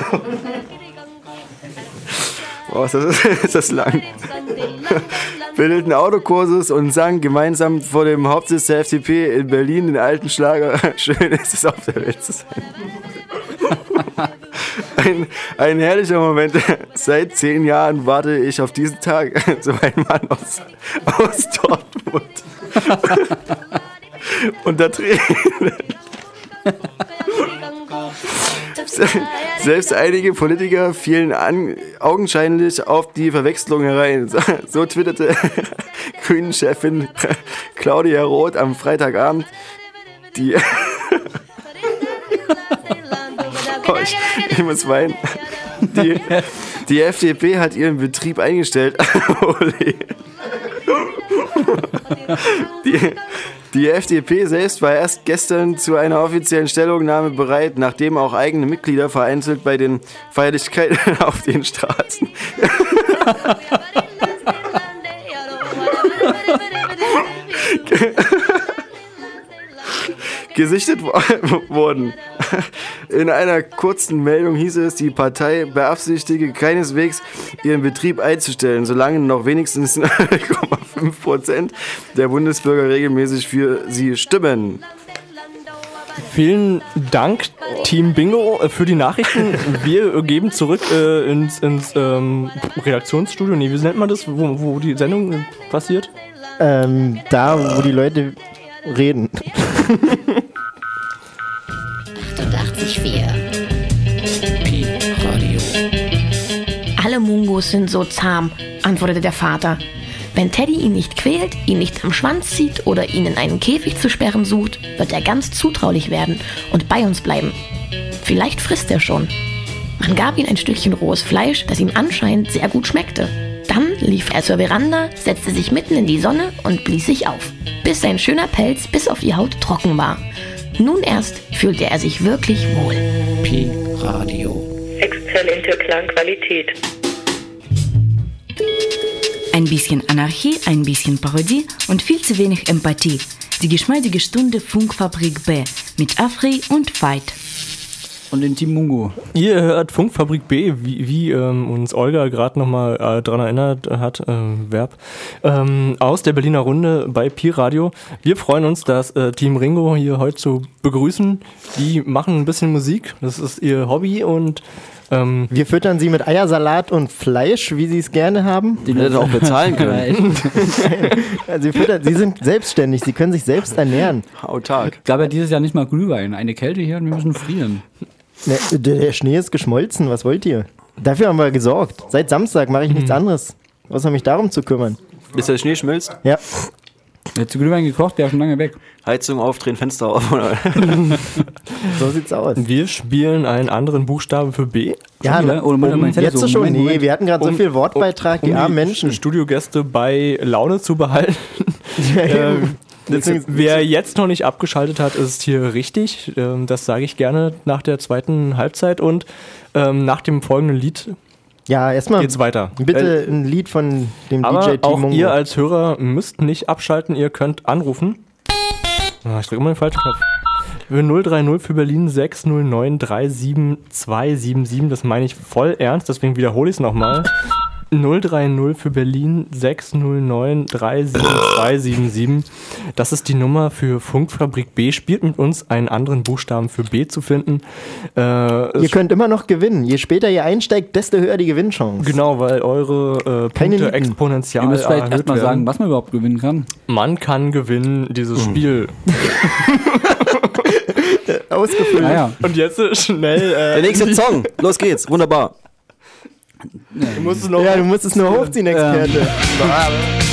Wow, ist das, ist das lang. Bildeten Autokurses und sangen gemeinsam vor dem Hauptsitz der F D P in Berlin den alten Schlager Schön ist es auf der Welt zu sein. Ein, ein herrlicher Moment. Seit zehn Jahren warte ich auf diesen Tag. So ein Mann aus, aus Dortmund. Unter Tränen. Selbst einige Politiker fielen an, augenscheinlich auf die Verwechslung herein. So, so twitterte Grünen-Chefin Claudia Roth am Freitagabend. Die... Oh, ich, ich muss weinen. Die, die F D P hat ihren Betrieb eingestellt. die, die F D P selbst war erst gestern zu einer offiziellen Stellungnahme bereit, nachdem auch eigene Mitglieder vereinzelt bei den Feierlichkeiten auf den Straßen gesichtet wurden. In einer kurzen Meldung hieß es, die Partei beabsichtige keineswegs, ihren Betrieb einzustellen, solange noch wenigstens null Komma fünf Prozent der Bundesbürger regelmäßig für sie stimmen. Vielen Dank, Team Bingo, für die Nachrichten. Wir geben zurück äh, ins, ins ähm, Redaktionsstudio. Nee, wie nennt man das, wo, wo die Sendung passiert? Ähm, da, wo die Leute reden. achtundachtzig Komma vier Pi-Radio. Alle Mungos sind so zahm, antwortete der Vater. Wenn Teddy ihn nicht quält, ihn nicht am Schwanz zieht oder ihn in einen Käfig zu sperren sucht, wird er ganz zutraulich werden und bei uns bleiben. Vielleicht frisst er schon. Man gab ihm ein Stückchen rohes Fleisch, das ihm anscheinend sehr gut schmeckte. Dann lief er zur Veranda, setzte sich mitten in die Sonne und blies sich auf, bis sein schöner Pelz bis auf die Haut trocken war. Nun erst fühlte er sich wirklich wohl. Pi-Radio. Exzellente Klangqualität. Ein bisschen Anarchie, ein bisschen Parodie und viel zu wenig Empathie. Die geschmeidige Stunde Funkfabrik B mit Afri und Veit. Und den Team Mungo. Ihr hört Funkfabrik B, wie, wie ähm, uns Olga gerade nochmal äh, daran erinnert hat, äh, Verb, ähm, aus der Berliner Runde bei Pi-Radio. Wir freuen uns, das äh, Team Ringo hier heute zu begrüßen. Die machen ein bisschen Musik, das ist ihr Hobby und ähm, wir füttern sie mit Eiersalat und Fleisch, wie sie es gerne haben. Die hätten auch bezahlen können. Also sie, füttern, sie sind selbstständig, sie können sich selbst ernähren. Autark. Es gab ja dieses Jahr nicht mal Glühwein. Eine Kälte hier und wir müssen frieren. Ne, der Schnee ist geschmolzen, was wollt ihr? Dafür haben wir gesorgt. Seit Samstag mache ich nichts anderes, außer mich darum zu kümmern. Bis der Schnee schmilzt? Ja. Hättest du Glühwein gekocht, wäre schon lange weg. Heizung aufdrehen, Fenster auf. So sieht's aus. Wir spielen einen anderen Buchstaben für B. Ja, ne? Oder um, um, jetzt so, schon? Moment, nee, Moment. Wir hatten gerade um, so viel Wortbeitrag, um, um die armen die Menschen. Studiogäste bei Laune zu behalten. ähm, Deswegen, wer jetzt noch nicht abgeschaltet hat, ist hier richtig. Ähm, das sage ich gerne nach der zweiten Halbzeit und ähm, nach dem folgenden Lied. Ja, erstmal geht's weiter. Bitte ein Lied von dem Aber D J Team auch Mungo. Ihr als Hörer müsst nicht abschalten, ihr könnt anrufen. Ah, ich drücke immer den falschen Knopf. null drei null für Berlin sechs null neun drei sieben zwei sieben sieben, das meine ich voll ernst, deswegen wiederhole ich es nochmal. null drei null für Berlin sechs null neun drei sieben zwei sieben sieben. Das ist die Nummer für Funkfabrik B. Spielt mit uns einen anderen Buchstaben für B zu finden. Äh, ihr könnt immer noch gewinnen. Je später ihr einsteigt, desto höher die Gewinnchance. Genau, weil eure äh, Punkte exponentiell Ihr müsst vielleicht erhöht erstmal werden. sagen, was man überhaupt gewinnen kann. Man kann gewinnen, dieses Hm. Spiel. Ausgefüllt. Naja. Und jetzt äh, schnell... Äh, Der nächste Song. Los geht's. Wunderbar. Du musst es noch Ja, du musst es nur hochziehen, Experte. Ähm.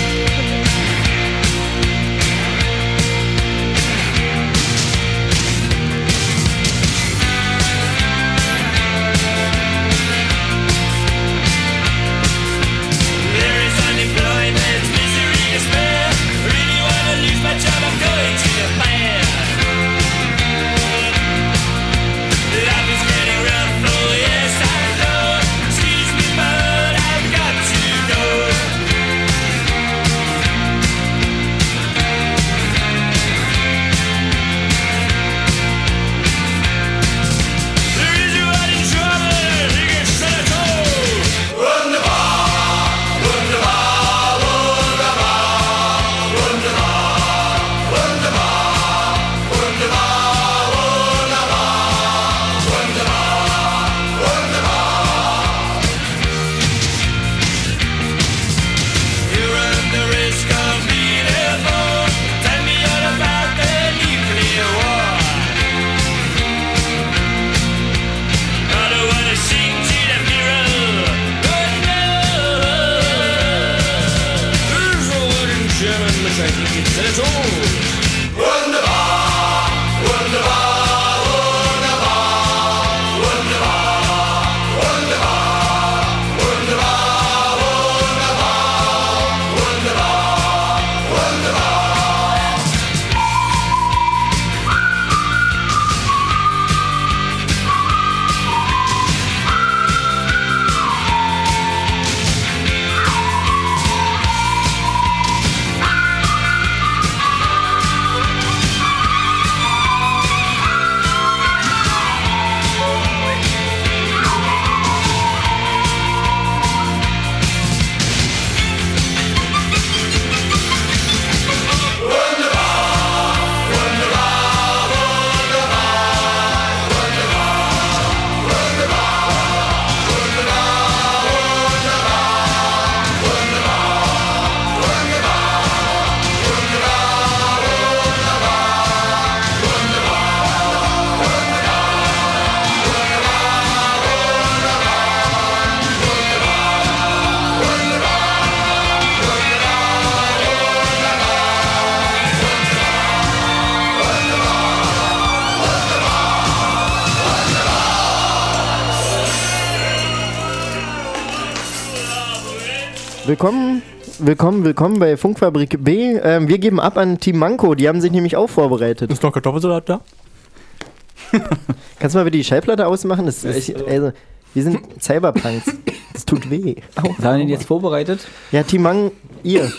Willkommen, willkommen, willkommen bei Funkfabrik B. Ähm, wir geben ab an Team Manko, die haben sich nämlich auch vorbereitet. Ist noch Kartoffelsalat da? Kannst du mal bitte die Schallplatte ausmachen? Das ist, also, wir sind Cyberpunks. Das tut weh. Was haben die jetzt vorbereitet? Ja, Team Manko, ihr.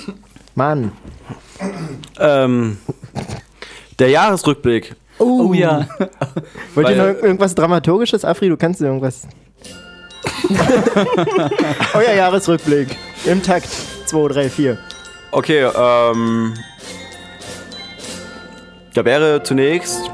Mann. Ähm, der Jahresrückblick. Oh, oh ja. Wollt ihr noch irgendwas Dramaturgisches? Afri, du kannst irgendwas... Euer Jahresrückblick. Im Takt. zwei, drei, vier. Okay, ähm. Da wäre zunächst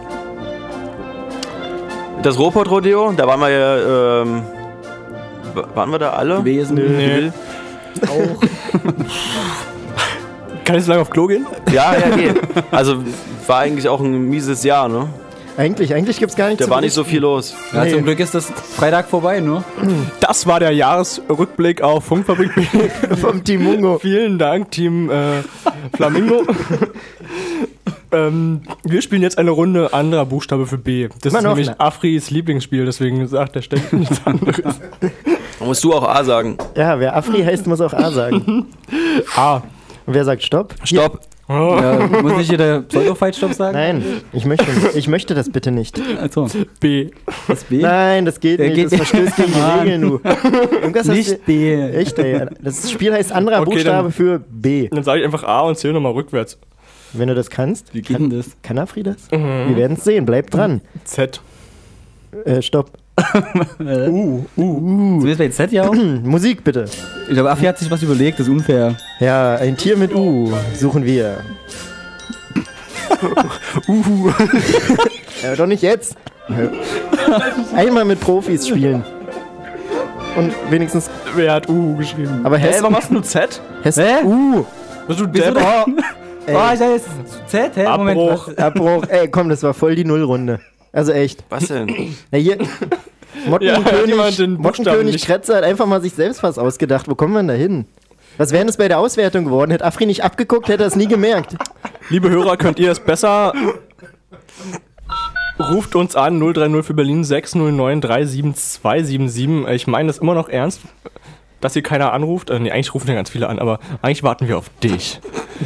das Ruhrpott-Rodeo. Da waren wir ja, ähm. Waren wir da alle? Gewesen. Nee. Auch. Kann ich so lange auf Klo gehen? Ja, ja, geht. Also, war eigentlich auch ein mieses Jahr, ne? Eigentlich, eigentlich gibt's gar nichts. Da war nicht so viel los. Ja, Nee. zum Glück ist das Freitag vorbei, ne? Das war der Jahresrückblick auf Funkfabrik B. Vom Team Mungo. Vielen Dank, Team äh, Flamingo. ähm, wir spielen jetzt eine Runde anderer Buchstabe für B. Das Immer ist noch nämlich eine. Afris Lieblingsspiel, deswegen sagt er ständig nichts anderes. Da musst du auch A sagen. Ja, wer Afri heißt, muss auch A sagen. A. Und wer sagt Stopp? Stopp. Ja, muss nicht jeder Pseudo-Fight-Stopp sagen? Nein, ich möchte, ich möchte das bitte nicht. Also, B. das B? Nein, das geht Ja, nicht. geht Das verstößt gegen die Mann. Regeln, du. Irgendwas hast Nicht du- B. Echt, ey. Das Spiel heißt anderer Okay, Buchstabe dann- für B. Dann sage ich einfach A und zähle nochmal rückwärts. Wenn du das kannst. Wie geht denn das? Kann Afri das? Wir werden es sehen. Bleib dran. Z. Äh, stopp. uh, uh, uh. So ist bei Z ja auch. Musik bitte. Ich glaube, Affi hat sich was überlegt, das ist unfair. Ja, ein Tier mit U suchen wir. Uhu. Ja, doch nicht jetzt. Einmal mit Profis spielen. Und wenigstens. Wer hat Uhu geschrieben? Aber Hessen. Hä, warum hast du nur Z? Hessen. Hä? U. Bist du Bist du Depp? da? Oh, ich jetzt Z, hä? Moment. Abbruch. was? Abbruch. Ey, komm, das war voll die Nullrunde. Also echt. Was denn? Ja, hier. Ja, Mottenkönig, jemand den Buchstaben Mottenkönig nicht- Kretzer hat einfach mal sich selbst was ausgedacht. Wo kommen wir denn da hin? Was wäre denn das bei der Auswertung geworden? Hätte Afri nicht abgeguckt, hätte er es nie gemerkt. Liebe Hörer, könnt ihr es besser? Ruft uns an, null drei null für Berlin, sechs null neun drei sieben zwei sieben sieben. Ich meine das immer noch ernst, dass hier keiner anruft. Äh, nee, eigentlich rufen ja ganz viele an, aber eigentlich warten wir auf dich.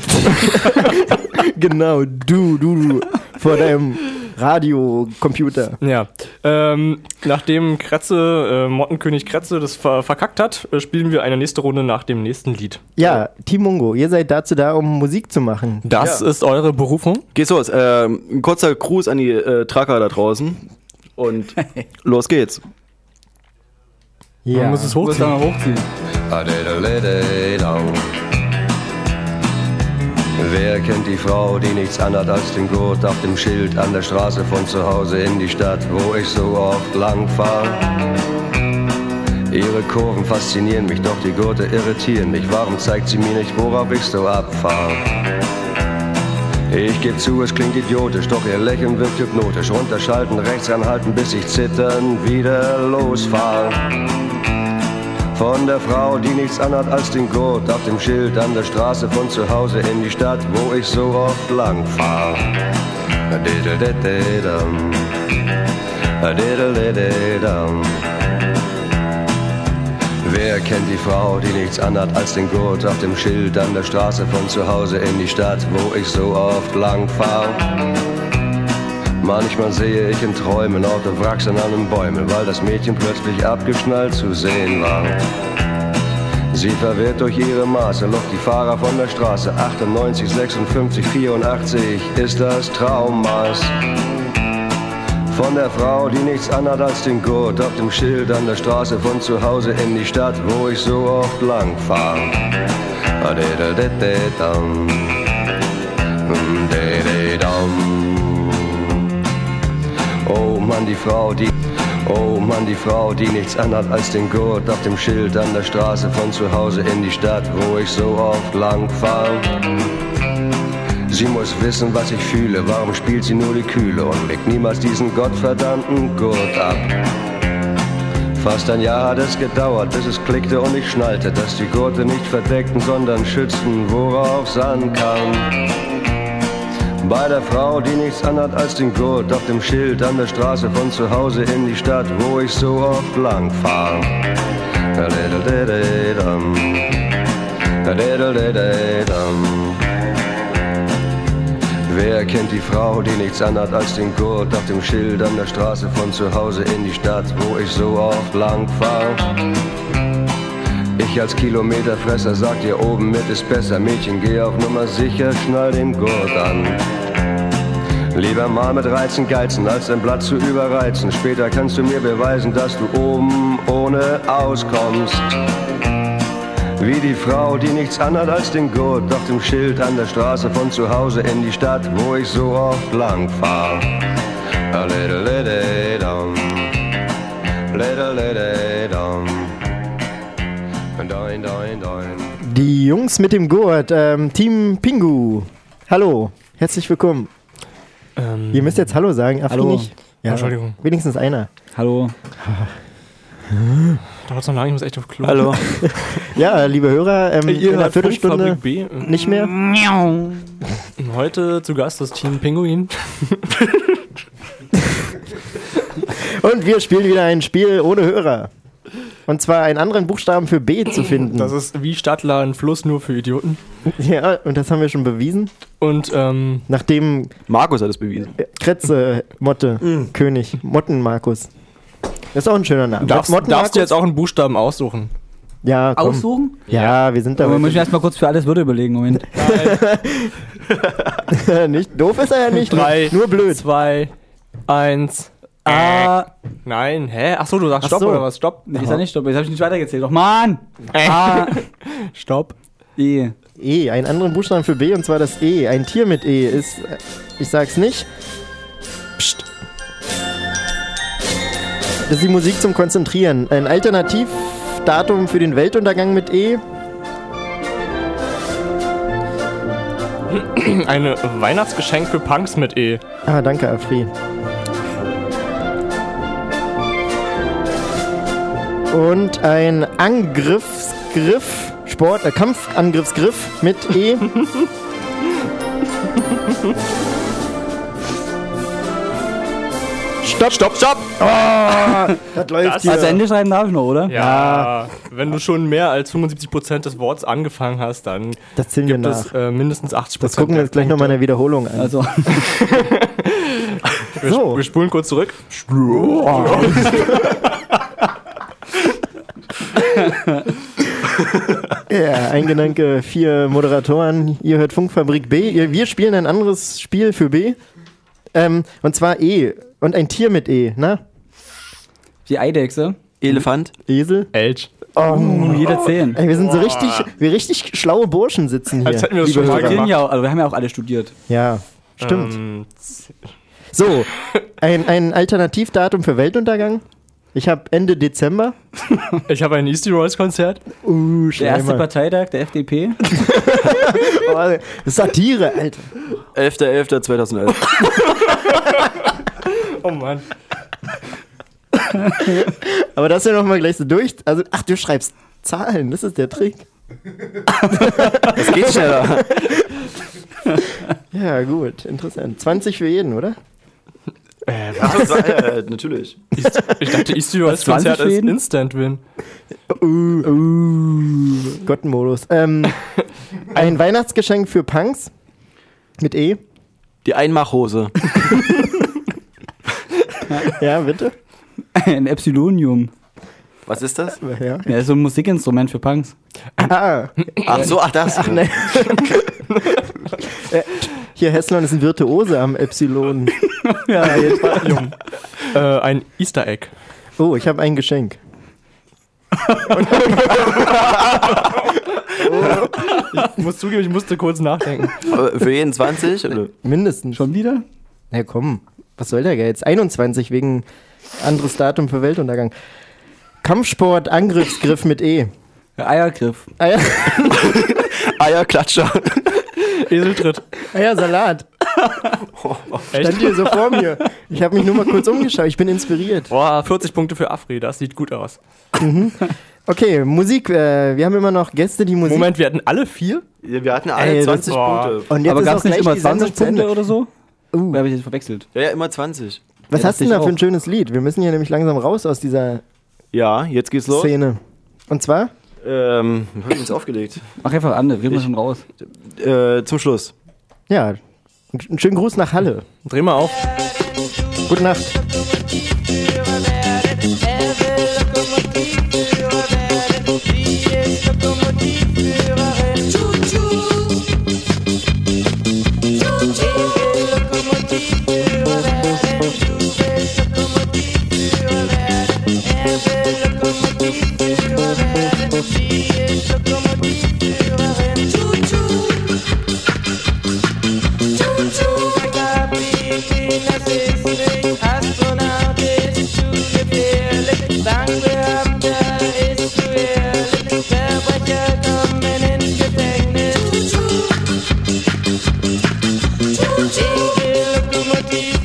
Genau, du, du, du. Vor deinem Radiocomputer. Ja, ähm, nachdem Kretze, äh, Mottenkönig Kretze das ver verkackt hat, äh, spielen wir eine nächste Runde nach dem nächsten Lied. Ja, Team Mungo, ihr seid dazu da, um Musik zu machen. Das Ja. ist eure Berufung? Geht's los. Ähm, ein kurzer Gruß an die äh, Tracker da draußen. Und los geht's. Ja. Man muss es Du musst da hochziehen. mal hochziehen. Wer kennt die Frau, die nichts anderes als den Gurt auf dem Schild an der Straße von zu Hause in die Stadt, wo ich so oft lang fahr? Ihre Kurven faszinieren mich, doch die Gurte irritieren mich. Warum zeigt sie mir nicht, worauf ich so abfahr? Ich geb zu, es klingt idiotisch, doch ihr Lächeln wirkt hypnotisch. Runterschalten, rechts ranhalten, bis ich zittern wieder losfahr. Von der Frau, die nichts anhat als den Gurt auf dem Schild an der Straße von zu Hause in die Stadt, wo ich so oft lang fahr. Wer kennt die Frau, die nichts anhat als den Gurt auf dem Schild an der Straße von zu Hause in die Stadt, wo ich so oft lang fahr? Manchmal sehe ich in Träumen Orte Wracks an einem Bäumel, weil das Mädchen plötzlich abgeschnallt zu sehen war. Sie verwirrt durch ihre Maße, lockt die Fahrer von der Straße. achtundneunzig, sechsundfünfzig, vierundachtzig ist das Traummaß. Von der Frau, die nichts anhat als den Gurt auf dem Schild an der Straße von zu Hause in die Stadt, wo ich so oft lang fahr. Oh Mann, die Frau, die... Oh Mann, die Frau, die nichts anhat als den Gurt auf dem Schild an der Straße von zu Hause in die Stadt, wo ich so oft lang fahr. Sie muss wissen, was ich fühle, warum spielt sie nur die Kühle und legt niemals diesen gottverdammten Gurt ab. Fast ein Jahr hat es gedauert, bis es klickte und ich schnallte, dass die Gurte nicht verdeckten, sondern schützten, worauf's ankam. Bei der Frau, die nichts anhat als den Gurt auf dem Schild an der Straße von zu Hause in die Stadt, wo ich so oft lang fahr. Wer kennt die Frau, die nichts anhat als den Gurt auf dem Schild an der Straße von zu Hause in die Stadt, wo ich so oft lang fahr? Ich als Kilometerfresser sag dir oben mit ist besser, Mädchen geh auf Nummer sicher, schnall den Gurt an. Lieber mal mit Reizen geizen, als dein Blatt zu überreizen. Später kannst du mir beweisen, dass du oben ohne auskommst. Wie die Frau, die nichts anhat als den Gurt auf dem Schild an der Straße von zu Hause in die Stadt, wo ich so oft lang fahr. Die Jungs mit dem Gurt, ähm, Team Pingu. Hallo, herzlich willkommen. Ähm, Ihr müsst jetzt Hallo sagen, Afri Hallo. nicht? Ja, Entschuldigung. Wenigstens einer. Hallo. Dauert so lange, ich muss echt auf Klo. Hallo. Ja, liebe Hörer, ähm, Ihr in einer hört Viertelstunde Funkfabrik B. nicht mehr. Heute zu Gast das Team Pinguin. Und wir spielen wieder ein Spiel ohne Hörer. Und zwar einen anderen Buchstaben für B zu finden. Das ist wie Stadtler, ein Fluss nur für Idioten. Ja, und das haben wir schon bewiesen. Und ähm, nachdem Markus hat es bewiesen. Kretze, Motte, mm. König, Motten Markus. Das ist auch ein schöner Name. Darfst, Motten darfst du Markus? jetzt auch einen Buchstaben aussuchen? Ja, komm. Aussuchen? Ja, wir sind da. Aber wir müssen erstmal kurz für alles Würde überlegen, Moment. Nicht doof ist er ja nicht, Drei, nur blöd. Zwei, eins. A. Nein, hä? Achso, du sagst Ach Stopp so. oder was? Stopp? Nee, ist ja nicht Stopp, jetzt habe ich nicht weitergezählt. Doch, Mann! A. Stopp. E. E, einen anderen Buchstaben für B, und zwar das E. Ein Tier mit E ist, äh, ich sag's nicht. Psst. Das ist die Musik zum Konzentrieren. Ein Alternativdatum für den Weltuntergang mit E. Ein Weihnachtsgeschenk für Punks mit E. Ah, danke, Afri. Und ein Angriffsgriff, Sport, äh, Kampfangriffsgriff mit E. Stopp, stopp, stopp! Oh, das läuft Das- hier. Also Ende schreiben darf ich noch, oder? Ja, wenn du schon mehr als fünfundsiebzig Prozent des Wortes angefangen hast, dann Das zählen wir gibt es nach. äh, mindestens achtzig Prozent. Das gucken wir jetzt gleich nochmal in der Wiederholung an. Also, Wir, So. wir spulen kurz zurück. Ja, ein Gedanke, vier Moderatoren. Ihr hört Funkfabrik B. Ihr- Wir spielen ein anderes Spiel für B. Ähm, und zwar E. Und ein Tier mit E, ne? die Eidechse. Elefant. Esel. Elch. Oh, Uh, jeder zehn. Ey, wir sind so richtig, wir richtig schlaue Burschen sitzen hier. Als hätten wir das liebe schon mal Hörer. Wir, ja, auch- also wir haben ja auch alle studiert. Ja, stimmt. Ähm, So, ein, ein Alternativdatum für Weltuntergang. Ich habe Ende Dezember. ich habe ein Easty Royals Konzert. Uh, Der erste Schleimer. Parteitag der F D P. Oh, das ist Satire, Alter. elfter elfter zweitausendelf. Oh Mann. Aber das ist ja nochmal gleich so durch. Also, ach, du schreibst Zahlen, das ist der Trick. Das geht schneller. Ja, gut, interessant. zwanzig für jeden, oder? Äh, Ach, das war, ja, natürlich. ich, ich dachte, Easty Royals zwanzig Konzert für ist jeden? Instant Win. Uh, uh, Gottenmodus. Ähm, ein Weihnachtsgeschenk für Punks mit E. Die Einmachhose. Ja, bitte. Ein Epsilonium. Was ist das? Ja. Ja, ist so ein Musikinstrument für Punks. Ah, Ach so, ach das. ach ne. Äh, Hier, Hesslon ist ein Virtuose am Epsilon. Ja, jetzt Jung. Äh, ein Easter Egg. Oh, ich habe ein Geschenk. Ich muss zugeben, ich musste kurz nachdenken. Aber für jeden zwanzig? Oder? Mindestens. Schon wieder? Na komm, was soll der jetzt? einundzwanzig wegen anderes Datum für Weltuntergang. Kampfsport, Angriffsgriff mit E. Eiergriff. Eier, Eierklatscher. Eseltritt. Eiersalat. Stand hier so vor mir. Ich habe mich nur mal kurz umgeschaut. Ich bin inspiriert. Boah, vierzig Punkte für Afri, das sieht gut aus. Mhm. Okay, Musik. Äh, wir haben immer noch Gäste, die Musik. Moment, wir hatten alle vier? Ja, wir hatten alle Ey, das- zwanzig boah. Punkte. Und jetzt Aber ist gab auch es nicht gleich immer die Sendung zwanzig zu Ende. Punkte oder so? Uh. Oder habe ich jetzt verwechselt? Ja, ja, immer zwanzig. Was Ja, hast du das denn da ich für ein auch. schönes Lied? Wir müssen hier nämlich langsam raus aus dieser Ja, jetzt geht's los. Szene. Und zwar? Ähm, hab ich uns aufgelegt. Mach einfach an, reden wir Ich- schon raus. Äh, zum Schluss. Ja, einen schönen Gruß nach Halle. Dreh mal auf. Gute Nacht.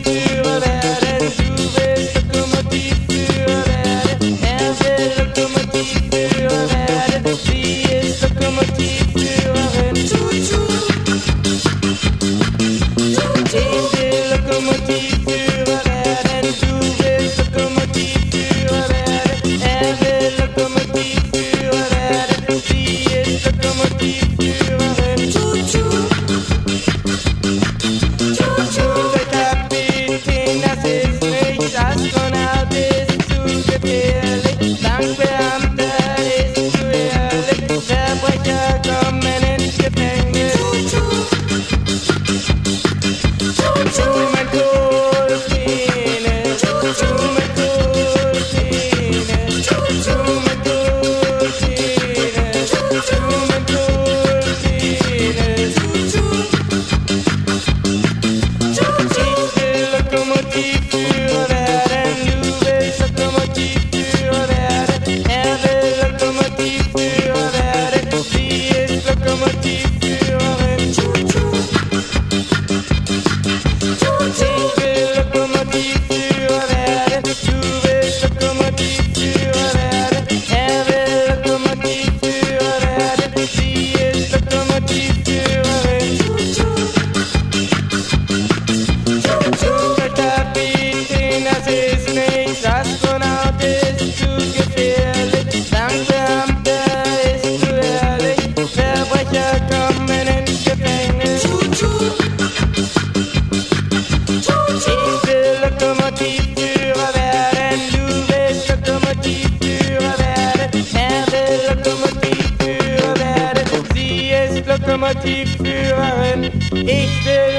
Lokomotivführer werden, er will Lokomotivführer werden, er will Lokomotivführer werden. Lokomotivführerin, ich will.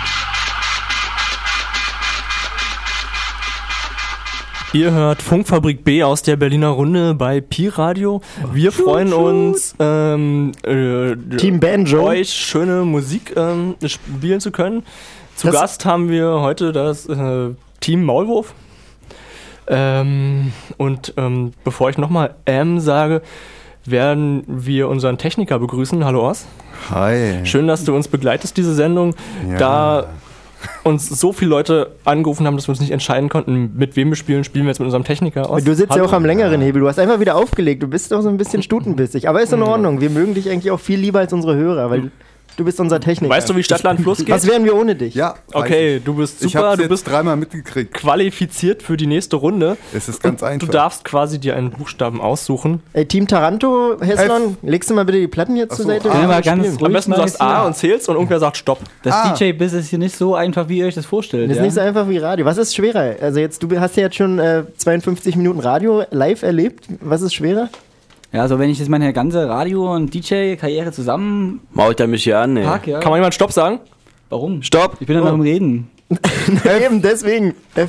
Ihr hört Funkfabrik B aus der Berliner Runde bei Pi Radio. Wir shoot, freuen shoot. uns, ähm, äh, Team Banjo, euch schöne Musik ähm, spielen zu können. Zu das Gast haben wir heute das äh, Team Maulwurf. Ähm, und ähm, bevor ich nochmal ähm sage, werden wir unseren Techniker begrüßen. Hallo Ors. Hi. Schön, dass du uns begleitest, diese Sendung. Ja. Da uns so viele Leute angerufen haben, dass wir uns nicht entscheiden konnten, mit wem wir spielen, spielen wir jetzt mit unserem Techniker aus. Du sitzt Hallo. ja auch am längeren Hebel, du hast einfach wieder aufgelegt, du bist doch so ein bisschen stutenbissig, aber ist in Ordnung, wir mögen dich eigentlich auch viel lieber als unsere Hörer, weil du bist unser Techniker. Weißt du, wie Stadt, Land, Fluss geht? Was wären wir ohne dich? Ja. Okay, du bist super, ich hab's du jetzt bist dreimal mitgekriegt. Qualifiziert für die nächste Runde. Es ist ganz einfach. Du darfst quasi dir einen Buchstaben aussuchen. Ey, Team Taranto, Heslon, legst du mal bitte die Platten jetzt Ach so, zur Seite? Ah, ganz Am besten du sagst A und zählst und irgendwer sagt Stopp. Das Ah. D J-Biss ist hier nicht so einfach, wie ihr euch das vorstellt. Das ist ja? nicht so einfach wie Radio. Was ist schwerer? Also jetzt, du hast ja jetzt schon äh, zweiundfünfzig Minuten Radio live erlebt. Was ist schwerer? Ja, also wenn ich jetzt meine ganze Radio- und D J-Karriere zusammen Mault er mich hier an, ey. pack, ja. Kann man jemand Stopp sagen? Warum? Stopp! Ich bin ja Oh. noch am Reden. Eben, deswegen. F.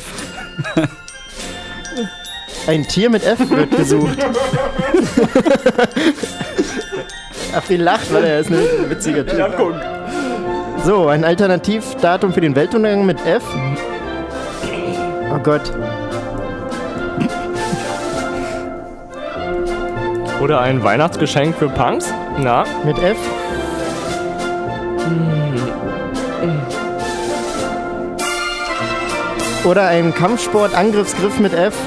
Ein Tier mit F wird gesucht. Afri lacht, weil er ist ein witziger Typ. So, ein Alternativdatum für den Weltuntergang mit F. Oh Gott. Oder ein Weihnachtsgeschenk für Punks? Na? Mit F. Oder ein Kampfsport-Angriffsgriff mit F.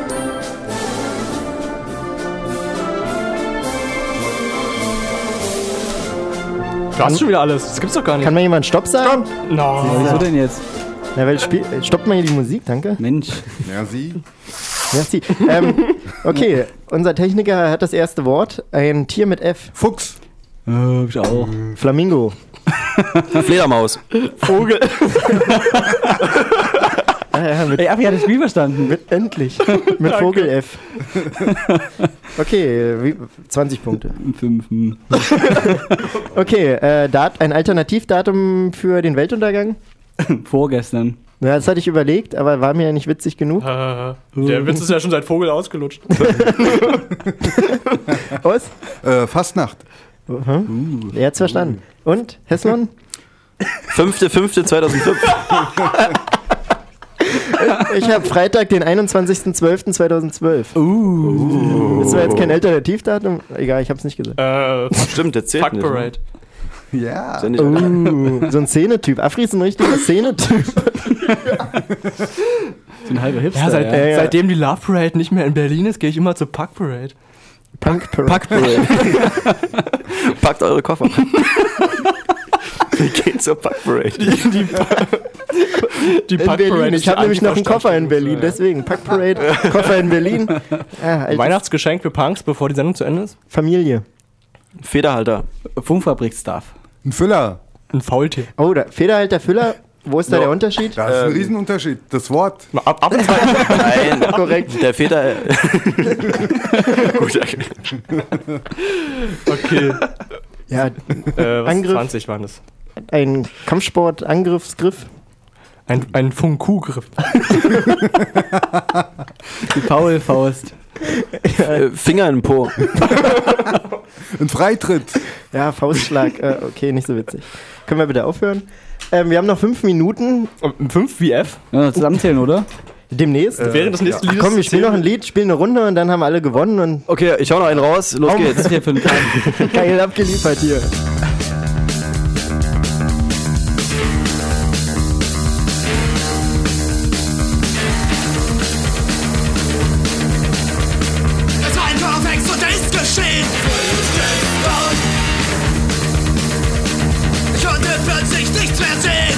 Du hast schon wieder alles. Das gibt's doch gar nicht. Kann mal jemand Stopp sagen? No. Ja, wieso denn jetzt? Na, weil spiel, stoppt mal hier die Musik, danke. Mensch. Merci. Merci. ähm, okay, unser Techniker hat das erste Wort. Ein Tier mit F. Fuchs. Äh, hab ich auch. Flamingo. Fledermaus. Vogel. Ah, ja, mit, Ey, Afri hat das Spiel verstanden. mit, endlich. Mit Vogel F. Okay, wie, zwanzig Punkte. Fünf. hm. Okay, äh, Dat, ein Alternativdatum für den Weltuntergang? Vorgestern. Ja, das hatte ich überlegt, aber war mir ja nicht witzig genug. Äh, der Witz ist ja schon seit Vogel ausgelutscht. Was? Äh, Fastnacht. Uh, er hat's verstanden. Und, Heslon? fünfter fünfter zweitausendfünf. Ich habe Freitag, den einundzwanzigster zwölfter zweitausendzwölf. Uh. Das war jetzt kein Alternativdatum. Egal, ich hab's nicht gesagt. Äh, Stimmt, der zählt Fuck nicht. Parade. Ja. Ist ja nicht Uh, so ein Szenetyp. Afri ist ein richtiger Szenetyp. So ein halber Hipster. Ja, seit, ja. ja. seitdem die Love Parade nicht mehr in Berlin ist, gehe ich immer zur Puck Parade. Punk Parade. Pack Parade. Packt eure Koffer. Wir gehen zur Pack Parade. Die, die, die In Puck Berlin. Parade. Ich habe nämlich noch einen Koffer in Berlin, Ja. deswegen. Pack Parade, Koffer in Berlin. Ah, altes Weihnachtsgeschenk für Punks, bevor die Sendung zu Ende ist? Familie. Federhalter. Funkfabrik-Stuff. Ein Füller. Ein Faultier. Oh, da, Federhalter, Füller. Wo ist da der Unterschied? Das ist ein Ähm. Riesenunterschied. Das Wort. Ab, ab und zu. Nein, Korrekt. der Feder. Gut, okay. Okay. Ja, Äh, was? Angriff. zwanzig waren das. ein Kampfsport-Angriffsgriff. Ein, ein Funku-Griff. Die Faulfaust. Äh, Finger in den Po. Ein Freitritt. Ja, Faustschlag. Äh, okay, nicht so witzig. Können wir bitte aufhören? Ähm, wir haben noch fünf Minuten. fünf wie F? Ja, zusammenzählen, oder? Demnächst. Äh, Während des nächsten Ach, Liedes. komm, wir spielen noch ein Lied, spielen eine Runde und dann haben alle gewonnen und Okay, ich hau noch einen raus. Los Komm. geht's. Das ist hier für ein Kampf. geil abgeliefert hier. Es war ein Perfekt und ist geschehen. Ich konnte plötzlich nichts mehr sehen.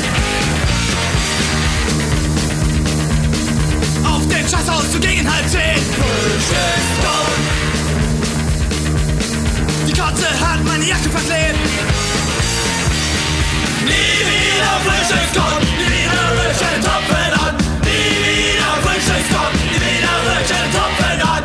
Auf dem Scheißhaus zu gegen halb zehn. Die Katze hat meine Jacke verklebt. Nie wieder Frühstückskorb, nie wieder Röschen Tropfen an. Nie wieder Frühstückskorb, nie wieder Röschen Tropfen an.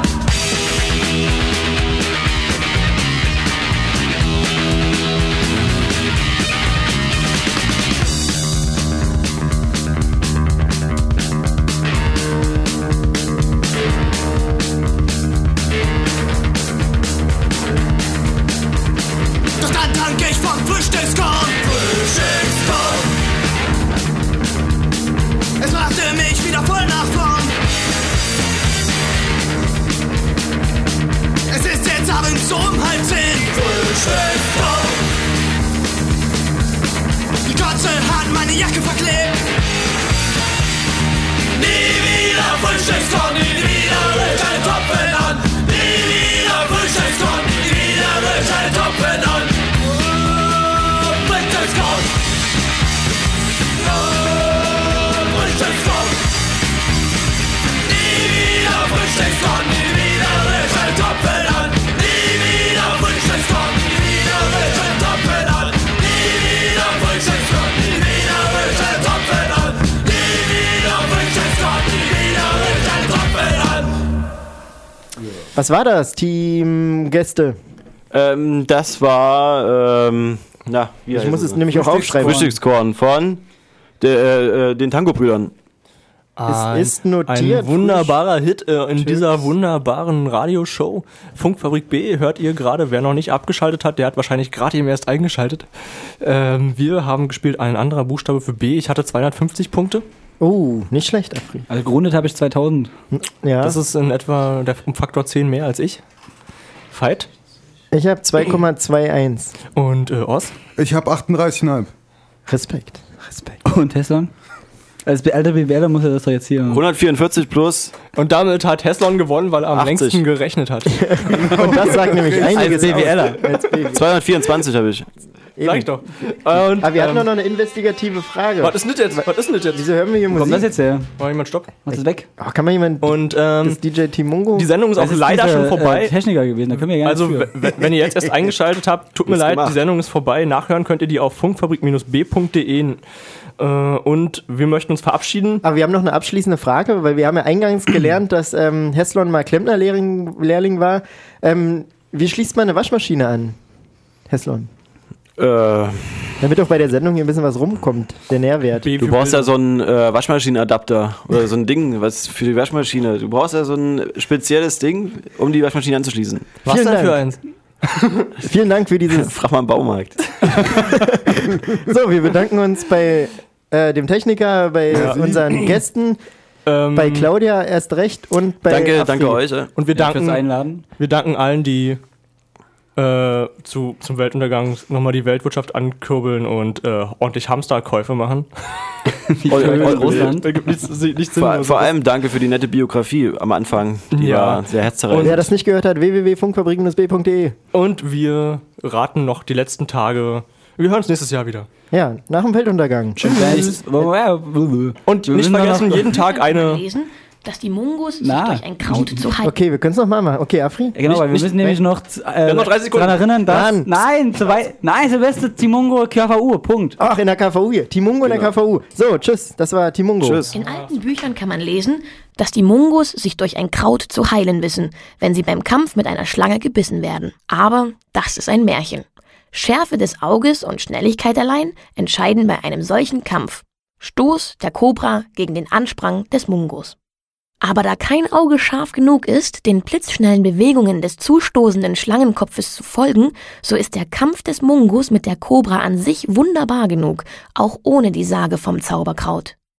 morgens um halb zehn. Frühstückskorn. Die Kotze hat meine Jacke verklebt. Nie wieder Frühstückskorn, nie wieder rührt ein Topfen an. Nie wieder Frühstückskorn, nie wieder rührt ein Topfen an. Oh, Frühstückskorn. Oh, Frühstückskorn. Nie wieder Frühstückskorn, nie wieder rührt ein Topfen an. Nie wieder Frühstückskorn, nie wieder rührt ein Topfen an. Nie wieder Frühstückskorn, nie wieder rührt ein Topfen an. Nie wieder Frühstückskorn, nie wieder rührt ein Topfen an. Was war das, Team Gäste? Ähm, das war, ähm, na, wie Ich heißt muss es nämlich auch aufschreiben. Frühstückskorn von der, äh, äh, den Tango-Brüdern. Ein, Es ist notiert. ein wunderbarer Hit äh, in dieser wunderbaren Radioshow. Funkfabrik B hört ihr gerade. Wer noch nicht abgeschaltet hat, der hat wahrscheinlich gerade eben erst eingeschaltet. Ähm, wir haben gespielt ein anderer Buchstabe für B. Ich hatte zweihundertfünfzig Punkte. Oh, nicht schlecht, Afri. Also gerundet habe ich zweitausend. Ja. Das ist in etwa der, um Faktor zehn mehr als ich. Veit? Ich habe zwei Komma einundzwanzig. Und äh, Oz? Ich habe achtunddreißig Komma fünf. Respekt. Respekt. Und Heslon? Als alter BWLer muss er das doch jetzt hier. hundertvierundvierzig plus. Und damit hat Heslon gewonnen, weil er am achtzig. längsten gerechnet hat. Und das sagt nämlich einiges Als BWLer. aus. Als B W L. zweihundertvierundzwanzig habe ich. Sag ich doch. Und, Aber wir hatten ähm, doch noch eine investigative Frage. Was ist denn das jetzt? Was ist denn das jetzt? Wieso hören wir hier Wo Musik? kommt das jetzt her? War jemand stopp? Was ist weg? Oh, kann man jemand Und ähm, das D J Timungo? die Sendung ist auch Das ist leider dieser, schon vorbei. Äh, Techniker gewesen, da können wir ja gar Also, nicht für. w- wenn ihr jetzt erst eingeschaltet habt, tut mir Nichts leid, gemacht. die Sendung ist vorbei. Nachhören könnt ihr die auf funkfabrik b punkt de. Äh, und wir möchten uns verabschieden. Aber wir haben noch eine abschließende Frage, weil wir haben ja eingangs gelernt, dass ähm, Heslon mal Klempnerlehrling Lehrling war. Ähm, wie schließt man eine Waschmaschine an, Heslon? Äh, Damit auch bei der Sendung hier ein bisschen was rumkommt, der Nährwert. B du für brauchst ja Bildung. so einen äh, Waschmaschinenadapter oder so ein Ding, was für die Waschmaschine. Du brauchst ja so ein spezielles Ding, um die Waschmaschine anzuschließen. Was Vielen denn Dank. für eins? Vielen Dank für dieses. Frag mal im Baumarkt. So, wir bedanken uns bei äh, dem Techniker, bei Ja. unseren Gästen, Ähm, bei Claudia erst recht und bei danke, Afri. danke euch. äh. Und wir Danke fürs danken, Einladen. wir danken allen, die äh, zu, zum Weltuntergang nochmal die Weltwirtschaft ankurbeln und äh, ordentlich Hamsterkäufe machen. Eu- Eu- Russland. Da gibt nichts, nichts Vor, Sinnloses. vor allem danke für die nette Biografie am Anfang. Die Ja. war sehr herzzerreißend. Wer das nicht gehört hat, w w w punkt funkfabrik b punkt de. Und wir raten noch die letzten Tage. Wir hören uns nächstes Jahr wieder. Ja, nach dem Weltuntergang. Und wer nicht- Und Wir nicht sind vergessen, noch- jeden Tag eine. Lesen, dass die Mungos Na. sich durch ein Kraut zu halten. Okay, wir können es nochmal machen. Okay, Afri? Ja, genau, weil wir nicht- müssen nämlich noch äh, haben noch dreißig Sekunden. daran erinnern, dass... Mann. Nein, zu wei- nein, Silvester, Timungo, K V U, Punkt. Ach, in der K V U hier. Timungo in der K V U. So, tschüss. Das war Timungo. Tschüss. In alten Büchern kann man lesen, dass die Mungos sich durch ein Kraut zu heilen wissen, wenn sie beim Kampf mit einer Schlange gebissen werden. Aber das ist ein Märchen. Schärfe des Auges und Schnelligkeit allein entscheiden bei einem solchen Kampf. Stoß der Kobra gegen den Ansprang des Mungos. Aber da kein Auge scharf genug ist, den blitzschnellen Bewegungen des zustoßenden Schlangenkopfes zu folgen, so ist der Kampf des Mungos mit der Kobra an sich wunderbar genug, auch ohne die Sage vom Zauberkraut.